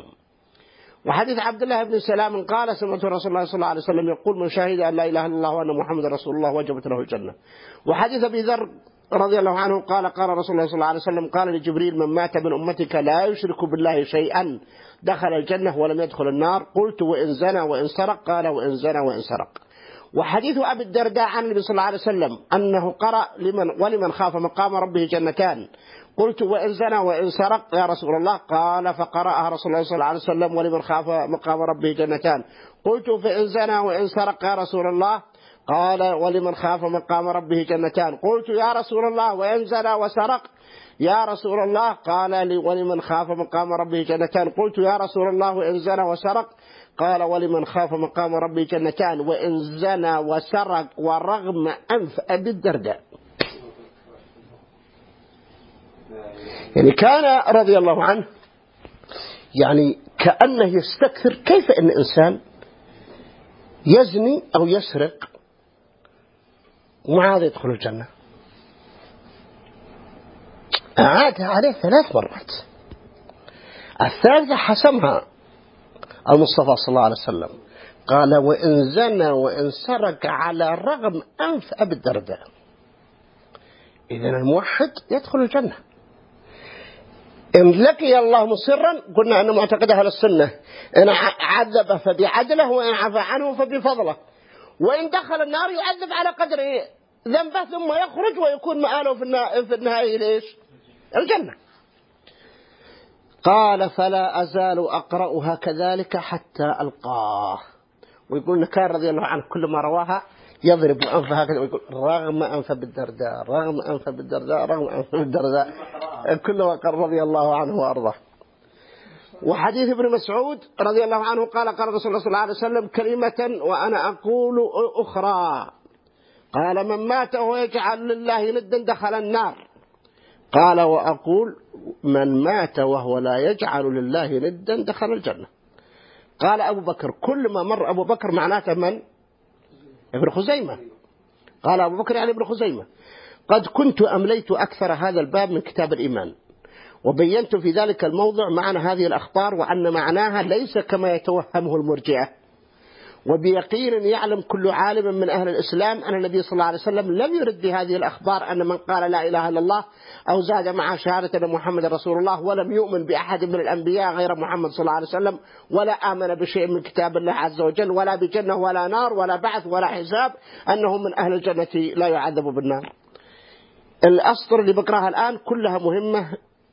A: وحديث عبد الله بن سلام قال: سمعت رسول الله صلى الله عليه وسلم يقول: من شهد أن لا إله إلا الله وأن محمد رسول الله وجبت له الجنة. وحديث أبي ذر رضي الله عنه قال: قال رسول الله صلى الله عليه وسلم: قال لجبريل: من مات من أمتك لا يشرك بالله شيئا دخل الجنة ولم يدخل النار. قلت: وإن زنى وإن سرق؟ قال: وإن زنى وإن سرق. وحديث أبي الدرداء عن النبي صلى الله عليه وسلم أنه قرأ: لمن ولمن خاف مقام ربه جنتان. قلت: وإن زنى وإن سرق يا رسول الله؟ قال: فقرأها رسول الله صلى الله عليه وسلم: ولمن خاف مقام ربه جنتان. قلت: فإن زنى وإن سرق يا رسول الله؟ قال: ولمن خاف مقام ربه جنتان. قلت: يا رسول الله وإن زنى وسرق يا رسول الله؟ قال: ولمن خاف مقام ربه جنتان. قلت: يا رسول الله وإن زنى وسرق؟ قال: ولمن خاف مقام ربه جنتان. وإن زنى وسرق ورغم أنف أبي الدرداء. يعني كان رضي الله عنه يعني كأنه يستكثر كيف أن إنسان يزني أو يسرق ومع هذا يدخل الجنة. أعادها عليه ثلاث مرات، الثالثة حسمها المصطفى صلى الله عليه وسلم، قال: وإن زنى وإن سرق على رغم أنف أبي الدرداء. إذن الموحد يدخل الجنة. إن لقي الله مصرا قلنا أنه معتقد أهل السنة، إن عذب فبعدله وإن عفى عنه فبفضله، وإن دخل النار يعذب على قدر ذنبه ثم يخرج ويكون مآله في النهاية ليش؟ الجنة. قال: فلا أزال أقرأها كذلك حتى ألقاه. ويقول كان رضي الله عنه كل ما رواها يضرب أنفه هكذا ويقول: رغم أنف بالدرداء، رغم أنف بالدرداء، رغم أنف بالدرداء. كل وقر رضي الله عنه وأرضاه. وحديث ابن مسعود رضي الله عنه قال قال رسول الله صلى الله عليه وسلم كلمة وأنا أقول أخرى، قال من مات وهو يجعل لله ندا دخل النار، قال وأقول من مات وهو لا يجعل لله ندا دخل الجنة. قال أبو بكر كل ما مر أبو بكر معناته من؟ ابن خزيمة. قال أبو بكر يعني ابن خزيمة قد كنت أمليت أكثر هذا الباب من كتاب الإيمان، وبينت في ذلك الموضع معنى هذه الأخبار وأن معناها ليس كما يتوهمه المرجئة، وبيقين يعلم كل عالم من أهل الإسلام أن النبي صلى الله عليه وسلم لم يرد بهذه الأخبار أن من قال لا إله إلا الله أو زاد مع شهادة أن محمد رسول الله ولم يؤمن بأحد من الأنبياء غير محمد صلى الله عليه وسلم ولا آمن بشيء من كتاب الله عز وجل ولا بجنة ولا نار ولا بعث ولا حساب أنه من أهل الجنة لا يعذب بالنار. الأسطر اللي بقراها الآن كلها مهمة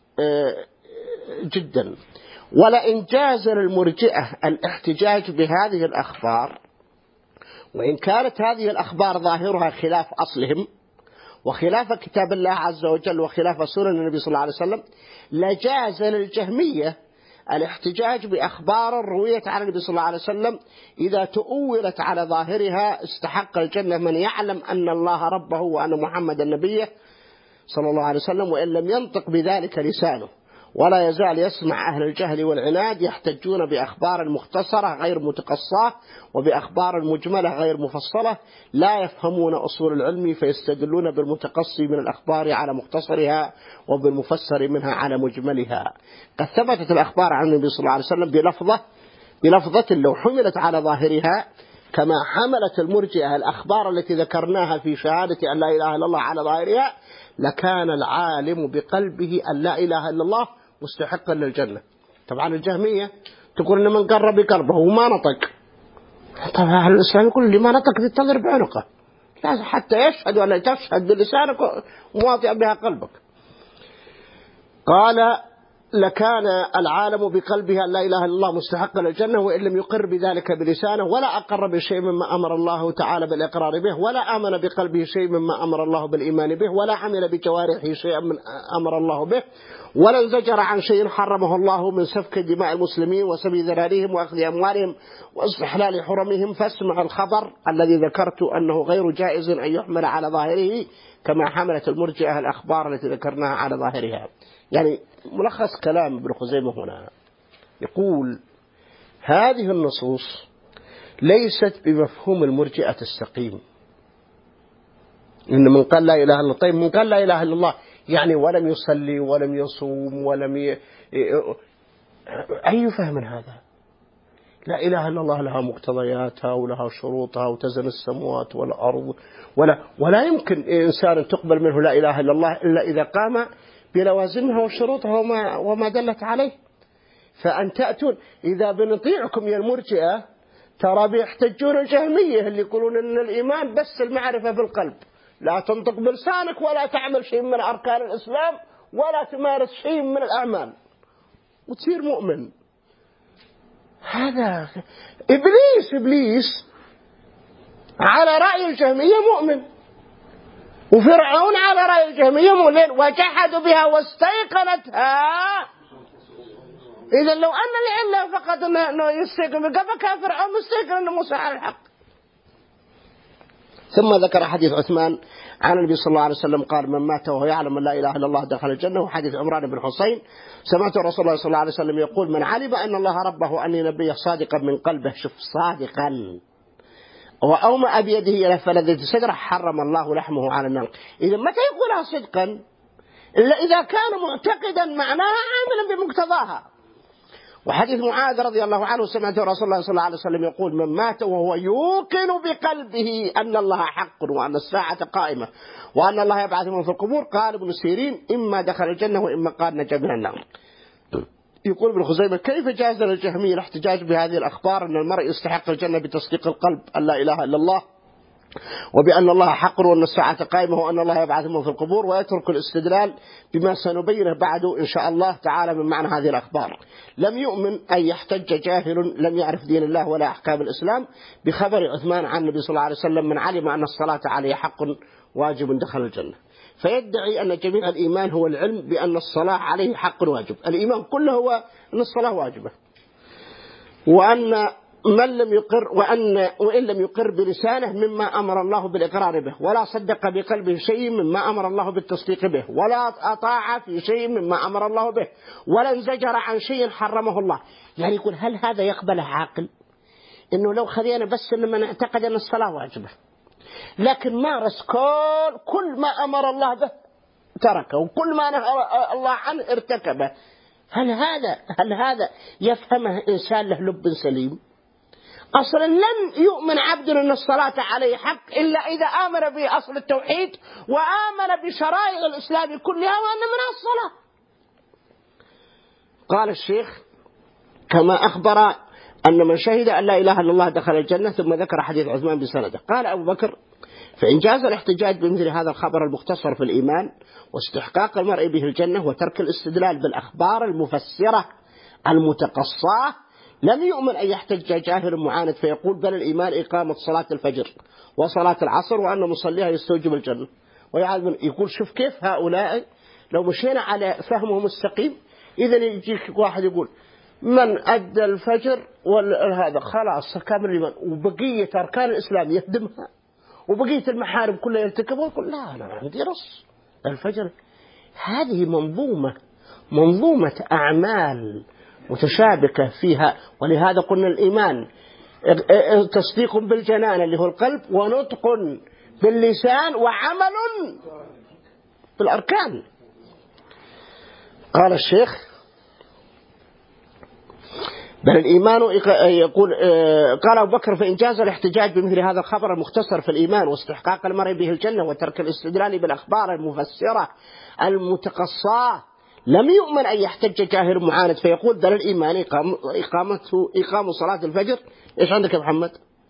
A: جدا. ولئن جاز للمرجئة الاحتجاج بهذه الأخبار، وإن كانت هذه الأخبار ظاهرها خلاف أصلهم وخلاف كتاب الله عز وجل وخلاف سنن النبي صلى الله عليه وسلم، لجاز للجهمية الاحتجاج بأخبار رويت عن النبي صلى الله عليه وسلم إذا تؤولت على ظاهرها استحق الجنة من يعلم أن الله ربه وأن محمد النبي صلى الله عليه وسلم، وإن لم ينطق بذلك لسانه. ولا يزال يسمع أهل الجهل والعناد يحتجون بأخبار مختصرة غير متقصاة وبأخبار مجملة غير مفصلة لا يفهمون أصول العلم، فيستدلون بالمتقصي من الأخبار على مختصرها وبالمفسر منها على مجملها. قد ثبتت الأخبار عن النبي صلى الله عليه وسلم بلفظة بلفظة لو حملت على ظاهرها كما حملت المرجئة الأخبار التي ذكرناها في شهادة أن لا إله إلا الله على ظاهرها، لكان العالم بقلبه أن لا إله إلا الله مستحقا للجنة. طبعا الجهمية تقول إن من قرب بقلبه وما نطق، طبعا الإسلام يقول اللي ما نطق تضرب بعنقه، لازم حتى يشهد ولا تشهد بلسانك ومواطئ بها قلبك. قال لكان العالم بقلبه أن لا إله إلا الله مستحقا للجنة وإن لم يقر بذلك بلسانه ولا أقر بشيء مما أمر الله تعالى بالإقرار به ولا آمن بقلبه شيء مما أمر الله بالإيمان به ولا عمل بجوارحه شيئا من أمر الله به ولا انزجر عن شيء حرمه الله من سفك دماء المسلمين وسبي ذراريهم وأخذ أموالهم واستحلال حرمهم، فاسمع الخبر الذي ذكرت أنه غير جائز أن يحمل على ظاهره كما حملت المرجئة الأخبار التي ذكرناها على ظاهرها. يعني ملخص كلام ابن خزيمة هنا يقول هذه النصوص ليست بمفهوم المرجئة السقيم، إن من قال لا إله إلا الله، طيب من قال لا إله إلا الله يعني ولم يصلي ولم يصوم ولم ي... أي فهم هذا؟ لا إله إلا الله لها مقتضياتها ولها شروطها وتزن السماوات والأرض، ولا, ولا يمكن إنسان تقبل منه لا إله إلا الله إلا إذا قام بلوازمها وشروطها وما, وما دلت عليه. فأن تأتون إذا بنطيعكم يا المرجئة ترى بيحتجون الجهمية اللي يقولون إن الإيمان بس المعرفة بالقلب، لا تنطق بلسانك ولا تعمل شيء من أركان الإسلام ولا تمارس شيء من الأعمال وتصير مؤمن. هذا إبليس إبليس على رأي الجهمية مؤمن، وفرعون على رأي الجهمية مؤمن وجحدوا بها واستيقنتها. إذا لو أن العلة فقط أنه يستيقن بالقبل كان فرعون مستيقن أنه موسى على الحق. ثم ذكر حديث عثمان عن النبي صلى الله عليه وسلم قال من مات وهو يعلم أن لا إله إلا الله دخل الجنة. وحديث عمران بن حسين سمعت رسول الله صلى الله عليه وسلم يقول من علم أن الله ربه وأني نبيه صادقا من قلبه، شوف صادقا، وأومأ بيده إلى فلذة صدره حرم الله لحمه على النار. إذا متى يقولها صدقا؟ إلا إذا كان معتقدا معناها عاملا بمقتضاها. وحديث معاذ رضي الله عنه سمعت رسول الله صلى الله عليه وسلم يقول من مات وهو يوقن بقلبه أن الله حق وأن الساعة قائمة وأن الله يبعث من في القبور، قال ابن سيرين إما دخل الجنة وإما قال نجا من النار. يقول ابن خزيمة كيف جاز للجهمية الاحتجاج بهذه الأخبار أن المرء يستحق الجنة بتصديق القلب أن لا إله إلا الله وبأن الله حق وأن الساعة قائمة وأن الله يبعث من في القبور، ويترك الاستدلال بما سنبينه بعد إن شاء الله تعالى من معنى هذه الأخبار. لم يؤمن أن يحتج جاهل لم يعرف دين الله ولا أحكام الإسلام بخبر عثمان عن النبي صلى الله عليه وسلم من علم أن الصلاة عليه حق واجب دخل الجنة، فيدعي أن جميع الإيمان هو العلم بأن الصلاة عليه حق واجب. الإيمان كله هو أن الصلاة واجبة، وأن من لم يقر وأن وإن لم يقر بلسانه مما أمر الله بالإقرار به، ولا صدق بقلبه شيء مما أمر الله بالتصديق به، ولا أطاع في شيء مما أمر الله به، ولا انزجر عن شيء حرمه الله. يعني يقول هل هذا يقبله عاقل؟ إنه لو خلينا بس إن من اعتقد أن الصلاة واجبة لكن مارس كل كل ما أمر الله به تركه، وكل ما نهى الله عنه ارتكبه، هل هذا هل هذا يفهمه إنسان له لب سليم؟ أصلا لن يؤمن عبد أن الصلاة عليه حق إلا إذا آمن بأصل التوحيد وآمن بشرائع الإسلام كلها وأن منها الصلاة. قال الشيخ كما أخبر أن من شهد أن لا إله إلا الله دخل الجنة، ثم ذكر حديث عثمان بسنده. قال أبو بكر فإن جاز الاحتجاج بمثل هذا الخبر المختصر في الإيمان واستحقاق المرء به الجنة وترك الاستدلال بالأخبار المفسرة المتقصاه، لم يؤمن أن يحتج جاهل معاند فيقول بل الإيمان إقامة صلاة الفجر وصلاة العصر وأن مصليها يستوجب الجنة. ويقول شوف كيف هؤلاء لو مشينا على فهمهم مستقيم، إذا يجيك واحد يقول من أدى الفجر وهذا خلاص كامل الإيمان، وبقية أركان الإسلام يهدمها وبقية المحارم كلها يرتكبها، يقول لا أنا عندي رص الفجر. هذه منظومة منظومة أعمال متشابكة فيها. ولهذا قلنا الإيمان تصديق بالجنان اللي هو القلب، ونطق باللسان، وعمل بالأركان. قال الشيخ بل الإيمان يقول قال أبو بكر فإن جاز الاحتجاج بمثل هذا الخبر المختصر في الإيمان واستحقاق المرء به الجنة وترك الاستدلال بالأخبار المفسرة المتقصاه، لم يؤمن أن يحتج جاهل معاند فيقول بل الإيمان إقامته إقام صلاة الفجر. إيش عندك يا محمد؟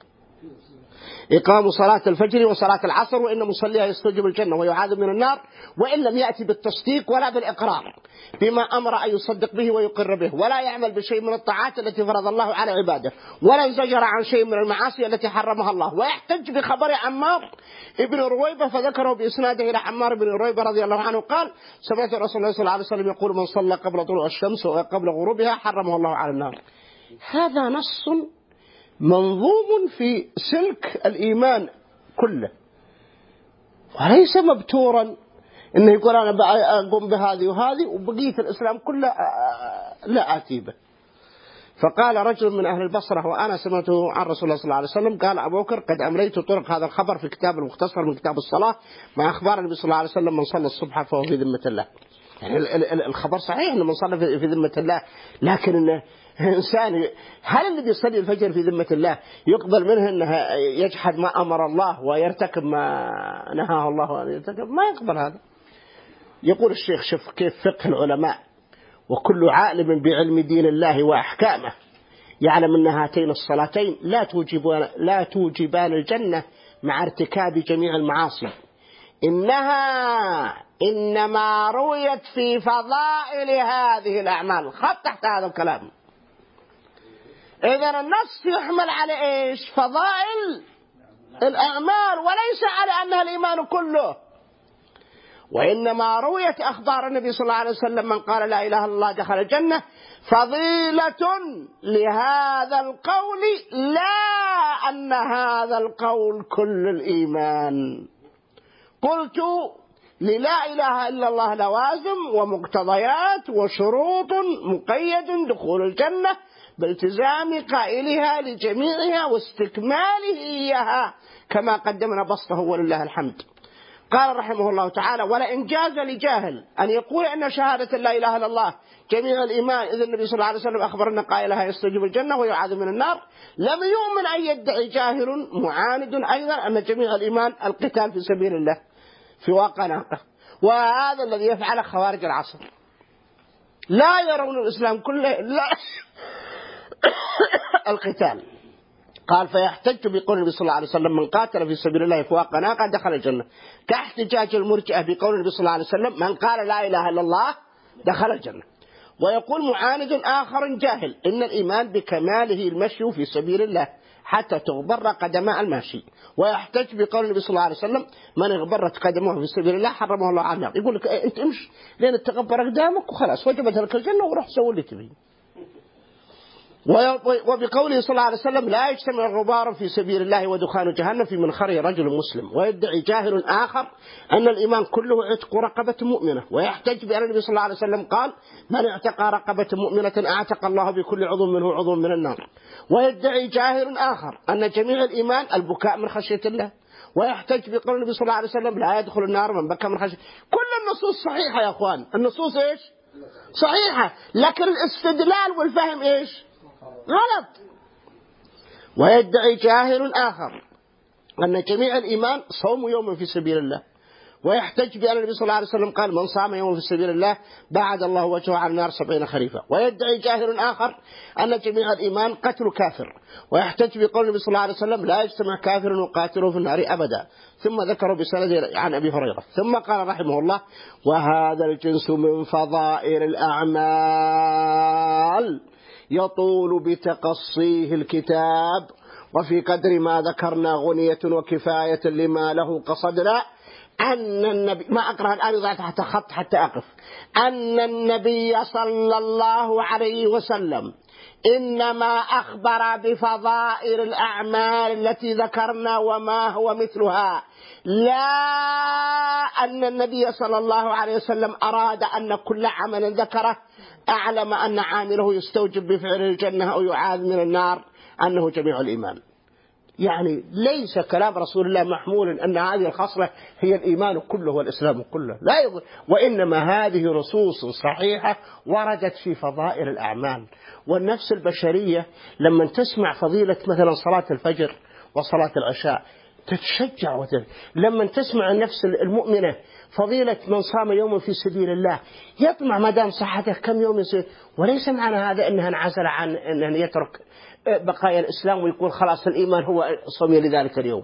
A: إقام صلاة الفجر وصلاة العصر وإن مصليها يستوجب الجنة ويعاذ من النار، وإن لم يأتي بالتصديق ولا بالإقرار بما أمر أن يصدق به ويقر به، ولا يعمل بشيء من الطاعات التي فرض الله على عباده، ولا انزجر عن شيء من المعاصي التي حرمها الله. ويحتج بخبر عمار ابن رويبة فذكره بإسناده إلى عمار بن رويبة رضي الله عنه قال سمعت رسول الله صلى الله عليه وسلم يقول من صلى قبل طلوع الشمس وقبل غروبها حرمه الله على النار. هذا نص منظوم في سلك الإيمان كله، وليس مبتورا إنه يقول أنا أقوم بهذه وهذه وبقية الإسلام كله لا آتي به. فقال رجل من أهل البصرة وأنا سمعته عن رسول الله صلى الله عليه وسلم قال أبو بكر قد أمليت طرق هذا الخبر في كتاب المختصر من كتاب الصلاة مع أخبار النبي صلى الله عليه وسلم من صلى الصبح فهو في ذمة الله. يعني الخبر صحيح أنه من صلى في ذمة الله، لكن إنه إنسان هل الذي يصلي الفجر في ذمة الله يقبل منه أنه يجحد ما أمر الله ويرتكب ما نهاه الله أن يرتكب؟ ما يقبل هذا. يقول الشيخ شوف كيف فقه العلماء وكل عالم بعلم دين الله وأحكامه يعلم أن هاتين الصلاتين لا توجبان, لا توجبان الجنة مع ارتكاب جميع المعاصي، إنها إنما رويت في فضائل هذه الأعمال. خط تحت هذا الكلام. إذن النص يحمل على إيش؟ فضائل الأعمال وليس على أنها الإيمان كله. وإنما رويت أخبار النبي صلى الله عليه وسلم من قال لا إله إلا الله دخل الجنة فضيلة لهذا القول لا أن هذا القول كل الإيمان. قلت للا إله إلا الله لوازم ومقتضيات وشروط مقيد دخول الجنة بالتزام قائلها لجميعها واستكماله إياها كما قدمنا بسطه ولله الحمد. قال رحمه الله تعالى ولئن جاز لجاهل أن يقول أن شهادة لا إله إلا الله جميع الإيمان إذ النبي صلى الله عليه وسلم أخبر أن قائلها يستوجب الجنة ويعاذ من النار، لم يؤمن أن يدعي جاهل معاند أيضا أن جميع الإيمان القتال في سبيل الله في واقع ناقة. وهذا الذي يفعل خوارج العصر، لا يرون الإسلام كله إلا القتال. قال فيحتج بقول النبي صلى الله عليه وسلم من قاتل في سبيل الله فوق ناقة دخل الجنة، كاحتجاج المرجئة بقول النبي صلى الله عليه وسلم من قال لا إله إلا الله دخل الجنة. ويقول معاند آخر جاهل إن الإيمان بكماله المشي في سبيل الله حتى تغبر قدماء الماشي، ويحتج بقول النبي صلى الله عليه وسلم من اغبرت قدمه في سبيل الله حرمه الله على النار. يقول لك انت امشي لين تغبر قدامك وخلاص وجبت لك الجنة وروح سوي اللي تبيه. وبقوله صلى الله عليه وسلم لا يجتمع غبار في سبيل الله ودخان جهنم في منخره رجل مسلم. ويدعي جاهل آخر أن الإيمان كله عتق رقبة مؤمنة، ويحتج بأن النبي صلى الله عليه وسلم قال من اعتقى رقبة مؤمنة أعتق الله بكل عضو منه عضو من النار. ويدعي جاهل آخر أن جميع الإيمان البكاء من خشية الله، ويحتج بقول النبي صلى الله عليه وسلم لا يدخل النار من بكى من خشية. كل النصوص صحيحة يا أخوان، النصوص إيش صحيحة، لكن الاستدلال والفهم إيش غلط. ويدعي جاهل آخر أن جميع الإيمان صوم يوم في سبيل الله، ويحتج بأن النبي صلى الله عليه وسلم قال من صام يوم في سبيل الله بعد الله وجهه عن النار سبعين خريفا. ويدعي جاهل آخر أن جميع الإيمان قتل كافر، ويحتج بقول النبي صلى الله عليه وسلم لا يجتمع كافر وقاتله في النار أبدا. ثم ذكروا بسند عن أبي هريرة. ثم قال رحمه الله وهذا الجنس من فضائل الأعمال يطول بتقصيه الكتاب، وفي قدر ما ذكرنا غنية وكفاية لما له قصدنا أن النبي ما أقرأ الآن إذا تحت خط حتى أقف أن النبي صلى الله عليه وسلم إنما أخبر بفضائل الأعمال التي ذكرنا وما هو مثلها، لا أن النبي صلى الله عليه وسلم أراد أن كل عمل ذكره أعلم أن عامله يستوجب بفعل الجنة أو يعاذ من النار أنه جميع الإيمان. يعني ليس كلام رسول الله محمول أن هذه الخصلة هي الإيمان كله والإسلام كله، لا يقول. وإنما هذه نصوص صحيحة وردت في فضائل الأعمال. والنفس البشرية لما تسمع فضيلة مثلا صلاة الفجر وصلاة العشاء تتشجع وتر. لما تسمع النفس المؤمنة فضيلة من صام يوم في سبيل الله يطمع ما دام صحته كم يوم يصير. وليس معنى هذا أنها انعزل عن أن يترك بقايا الإسلام ويقول خلاص الإيمان هو صومي لذلك اليوم.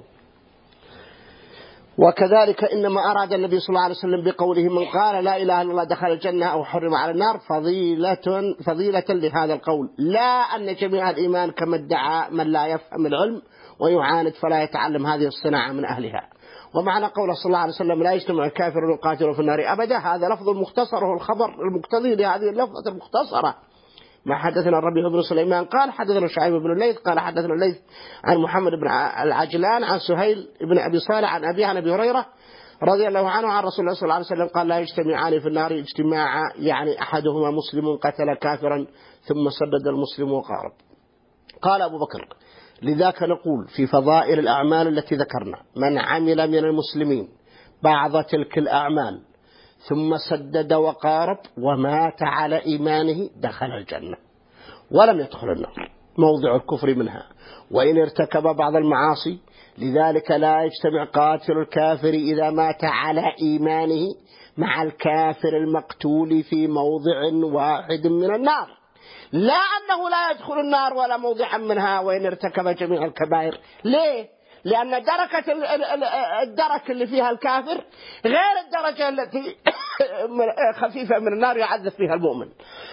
A: وكذلك إنما أراد النبي صلى الله عليه وسلم بقوله من قال لا إله إلا الله دخل الجنة أو حرم على النار فضيلة, فضيلة لهذا القول، لا أن جميع الإيمان كما ادعى من لا يفهم العلم ويعاند فلا يتعلم هذه الصناعة من أهلها. ومعنى قوله صلى الله عليه وسلم لا يجتمع الكافر ويقاتل في النار أبدا، هذا لفظ مختصر وهو الخبر المقتضي لهذه اللفظة المختصرة. ما حدثنا الربيع بن سليمان قال حدثنا شعيب بن الليث قال حدثنا الليث عن محمد بن العجلان عن سهيل بن أبي صالح عن أبي عن أبي هريرة رضي الله عنه عن رسول الله صلى الله عليه وسلم قال لا يجتمعان في النار اجتماعا، يعني أحدهما مسلم قتل كافرا ثم سدد المسلم وقارب. قال أبو بكر لذاك نقول في فضائل الأعمال التي ذكرنا من عمل من المسلمين بعض تلك الأعمال ثم سدد وقارب ومات على إيمانه دخل الجنة ولم يدخل النار موضع الكفر منها وإن ارتكب بعض المعاصي. لذلك لا يجتمع قاتل الكافر إذا مات على إيمانه مع الكافر المقتول في موضع واحد من النار، لا أنه لا يدخل النار ولا موضعا منها وإن ارتكب جميع الكبائر. ليه؟ لأن دركة الدرك اللي فيها الكافر غير الدرجة التي خفيفة من النار يعذب فيها المؤمن.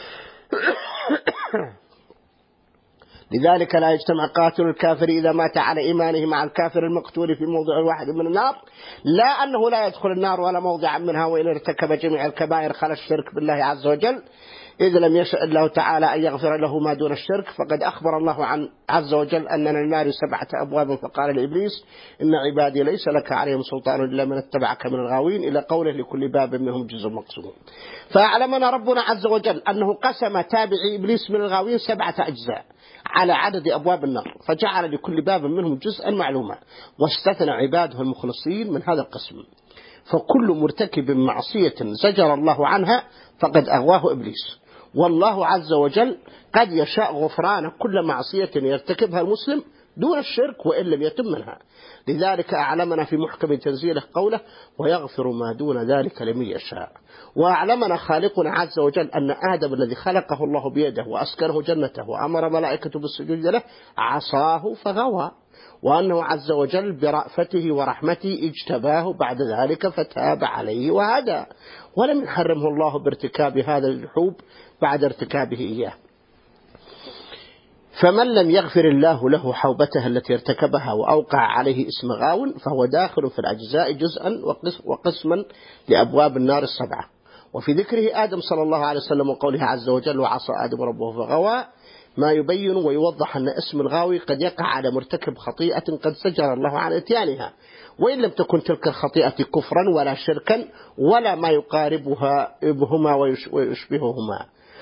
A: لذلك لا يجتمع قاتل الكافر إذا مات على إيمانه مع الكافر المقتول في موضع واحد من النار، لا أنه لا يدخل النار ولا موضعا منها وإن ارتكب جميع الكبائر خلا الشرك بالله عز وجل، إذا لم يشاء الله تعالى أن يغفر له ما دون الشرك. فقد أخبر الله عن عز وجل أن للنار سبعة أبواب فقال لإبليس إن عبادي ليس لك عليهم سلطان إلا من اتبعك من الغاوين إلى قوله لكل باب منهم جزء مقسوم. فأعلمنا ربنا عز وجل أنه قسم تابعي إبليس من الغاوين سبعة أجزاء على عدد أبواب النار، فجعل لكل باب منهم جزءا معلوما واستثنى عباده المخلصين من هذا القسم. فكل مرتكب معصية زجر الله عنها فقد أغواه إبليس، والله عز وجل قد يشاء غفران كل معصية يرتكبها المسلم دون الشرك وإن لم يتم منها. لذلك أعلمنا في محكم تنزيله قوله ويغفر ما دون ذلك لمن يشاء. وأعلمنا خالقنا عز وجل أن آدم الذي خلقه الله بيده وأسكنه جنته وأمر ملائكته بالسجود له عصاه فغوى، وأنه عز وجل برأفته ورحمته اجتباه بعد ذلك فتاب عليه وهدى، ولم يحرمه الله بارتكاب هذا الجحوب بعد ارتكابه إياه. فمن لم يغفر الله له حوبته التي ارتكبها وأوقع عليه اسم غاو فهو داخل في الأجزاء جزءا وقسما لأبواب النار السبعة. وفي ذكره آدم صلى الله عليه وسلم وقوله عز وجل وعصى آدم ربه فغوى ما يبين ويوضح أن اسم الغاوي قد يقع على مرتكب خطيئة قد سجر الله عن اتيانها، وإن لم تكن تلك الخطيئة كفرا ولا شركا ولا ما يقاربها بهما ويشبههما.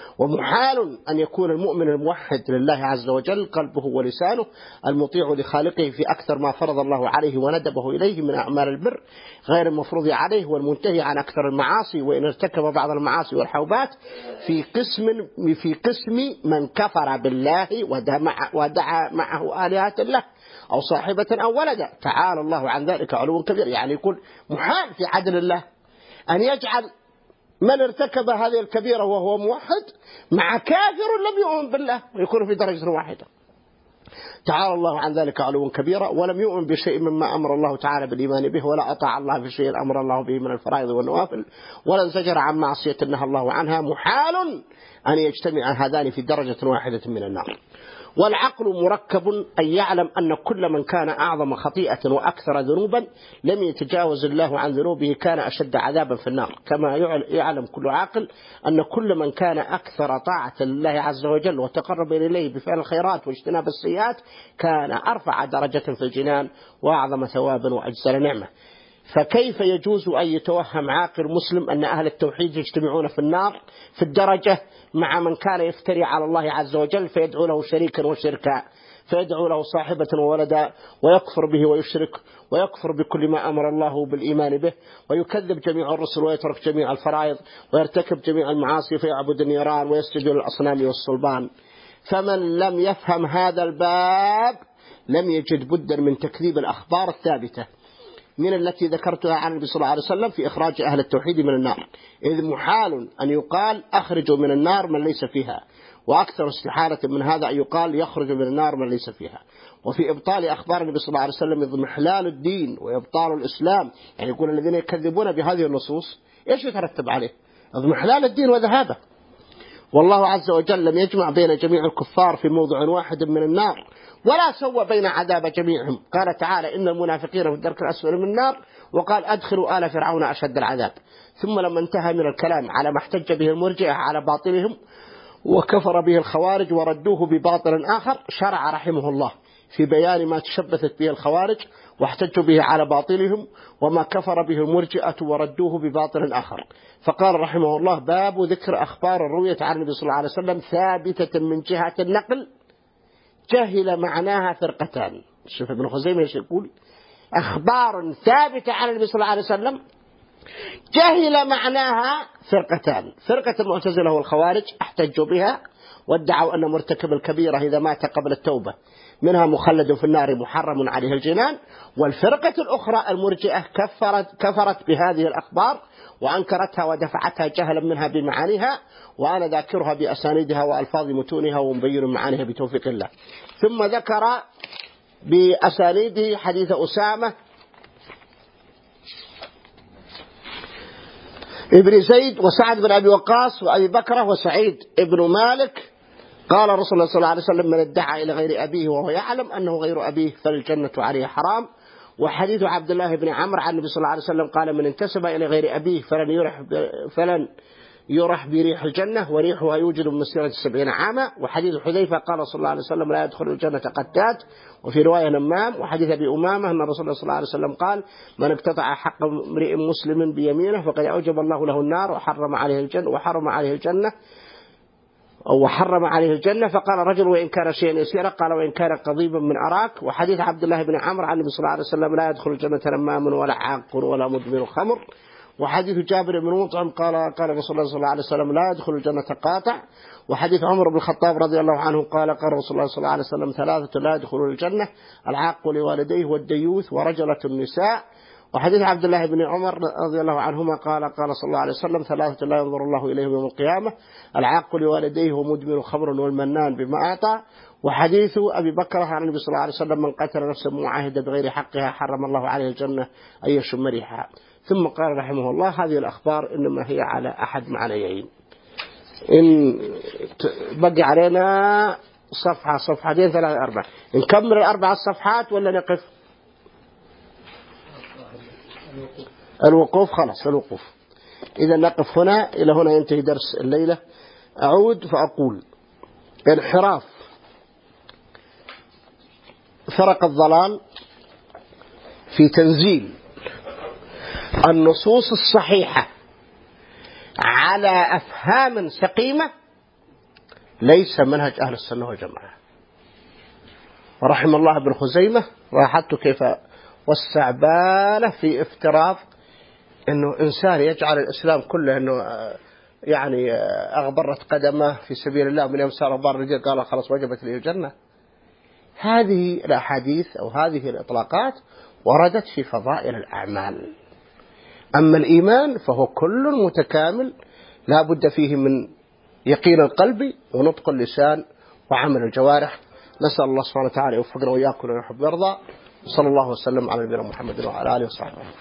A: ومحال أن يكون المؤمن الموحد لله عز وجل قلبه ولسانه المطيع لخالقه في أكثر ما فرض الله عليه وندبه إليه من أعمال البر غير المفروض عليه، والمنتهي عن أكثر المعاصي وإن ارتكب بعض المعاصي والحوبات في قسم في قسم من كفر بالله ودعا معه آلهة له أو صاحبة أو ولدا، تعالى الله عن ذلك علوا كبير. يعني يكون محال في عدل الله أن يجعل من ارتكب هذه الكبيرة وهو موحد مع كافر لم يؤمن بالله ويكون في درجة واحدة، تعالى الله عن ذلك علوا كبيرا، ولم يؤمن بشيء مما أمر الله تعالى بالإيمان به ولا أطاع الله في شيء أمر الله به من الفرائض والنوافل ولا انزجر عن معصية نهى الله عنها. محال أن يجتمع هذان في درجة واحدة من النار. والعقل مركب أن يعلم أن كل من كان أعظم خطيئة وأكثر ذنوبا لم يتجاوز الله عن ذنوبه كان أشد عذابا في النار، كما يعلم كل عاقل أن كل من كان أكثر طاعة لله عز وجل وتقرب إليه بفعل الخيرات واجتناب السيئات كان أرفع درجة في الجنان وأعظم ثوابا وأجزل نعمة. فكيف يجوز أن يتوهم عاقل مسلم أن أهل التوحيد يجتمعون في النار في الدرجة مع من كان يفتري على الله عز وجل فيدعو له شريكا وشركا، فيدعو له صاحبة وولدا ويكفر به ويشرك ويكفر بكل ما أمر الله بالإيمان به ويكذب جميع الرسل ويترك جميع الفرائض ويرتكب جميع المعاصي فيعبد النيران ويسجد للأصنام والصلبان. فمن لم يفهم هذا الباب لم يجد بدا من تكذيب الأخبار الثابتة من التي ذكرتها عن النبي صلى الله عليه وسلم في إخراج أهل التوحيد من النار، إذ محال أن يقال أخرجوا من النار من ليس فيها، وأكثر استحالة من هذا أن يقال يخرج من النار من ليس فيها. وفي إبطال أخبار النبي صلى الله عليه وسلم اضمحلال الدين وإبطال الإسلام، يعني يقول الذين يكذبون بهذه النصوص إيش يترتب عليه؟ اضمحلال الدين وذهابه. والله عز وجل لم يجمع بين جميع الكفار في موضع واحد من النار ولا سوى بين عذاب جميعهم. قال تعالى إن المنافقين في الدرك الأسفل من النار، وقال أدخلوا آل فرعون أشد العذاب. ثم لما انتهى من الكلام على ما احتج به المرجئة على باطلهم وكفر به الخوارج وردوه بباطل آخر، شرع رحمه الله في بيان ما تشبثت به الخوارج واحتجوا به على باطلهم وما كفر به المرجئة وردوه بباطل آخر. فقال رحمه الله باب ذكر أخبار الرؤية عن النبي صلى الله عليه وسلم ثابتة من جهة النقل جهل معناها فرقتان. شوف ابن خزيمة ايش يقول؟ أخبار ثابتة عن النبي صلى الله عليه وسلم جهل معناها فرقتان. فرقة المعتزلة والخوارج احتجوا بها وادعوا أن مرتكب الكبيرة إذا مات قبل التوبة منها مخلد في النار محرم عليه الجنان. والفرقة الأخرى المرجئة كفرت, كفرت بهذه الأخبار وأنكرتها ودفعتها جهلا منها بمعانيها، وأنا ذاكرها بأسانيدها وألفاظ متونها ومبين معانيها بتوفيق الله. ثم ذكر بأسانيده حديث أسامة ابن زيد وسعد بن أبي وقاص وأبي بكرة وسعيد ابن مالك قال رسول الله صلى الله عليه وسلم من ادعى إلى غير أبيه وهو يعلم أنه غير أبيه فالجنة عليه حرام. وحديث عبد الله بن عمرو عن النبي صلى الله عليه وسلم قال من انتسب إلى غير أبيه فلن يرح, فلن يرح بريح الجنة وريحها يوجد من مسيرة سبعين عاما. وحديث حذيفة قال صلى الله عليه وسلم لا يدخل الجنة قتات. وفي رواية نمام. وحديث أبي أمامة أن رسول الله صلى الله عليه وسلم قال من اقتطع حق امرئ مسلم بيمينه فقد أوجب الله له النار وحرم عليه الجنة وحرم عليه الجنة أو وحرم عليه الجنة. فقال رجل وإن كان شيئا يسيرا قال وإن كان قضيبا من أراك. وحديث عبد الله بن عمرو عن النبي صلى الله عليه وسلم لا يدخل الجنة نمام ولا عاق ولا مدمن خمر. وحديث جابر بن مطعم قال قال رسول الله صلى الله عليه وسلم لا يدخل الجنة قاطع. وحديث عمر بن الخطاب رضي الله عنه قال قال رسول الله صلى الله عليه وسلم ثلاثة لا يدخلون الجنة: العاق لوالديه والديوث ورجلة النساء. وحديث عبد الله بن عمر رضي الله عنهما قال قال صلى الله عليه وسلم ثلاثة لا ينظر الله إليهم يوم القيامة: العاق لوالديه ومدمن خمر والمنان بما أعطى. وحديث أبي بكر عن النبي صلى الله عليه وسلم: من قتل نفسا معاهدة بغير حقها حرم الله عليه الجنة أن يشم ريحها. ثم قال رحمه الله: هذه الأخبار إنما هي على أحد معنيين. إن بقي علينا صفحة صفحتين ثلاثة أربعة، نكمل الأربع الصفحات ولا نقف؟ الوقوف خلاص الوقوف. إذا نقف هنا، إلى هنا ينتهي درس الليلة. أعود فأقول: انحراف فرق الضلال في تنزيل النصوص الصحيحة على أفهام سقيمة ليس منهج أهل السنة والجماعة. ورحم الله ابن خزيمة، ولاحظت كيف وسع باله في افتراض أنه إنسان يجعل الإسلام كله أنه يعني أغبرت قدمه في سبيل الله من يوم سار بار الرجال قال خلاص وجبت لي الجنة. هذه الأحاديث أو هذه الإطلاقات وردت في فضائل الأعمال. أما الإيمان فهو كل متكامل لا بد فيه من يقين القلب ونطق اللسان وعمل الجوارح. نسأل الله سبحانه وتعالى يوفقنا وإياكم ويحب ويرضى. صلى الله وسلم على نبينا محمد وعلى آله وصحبه.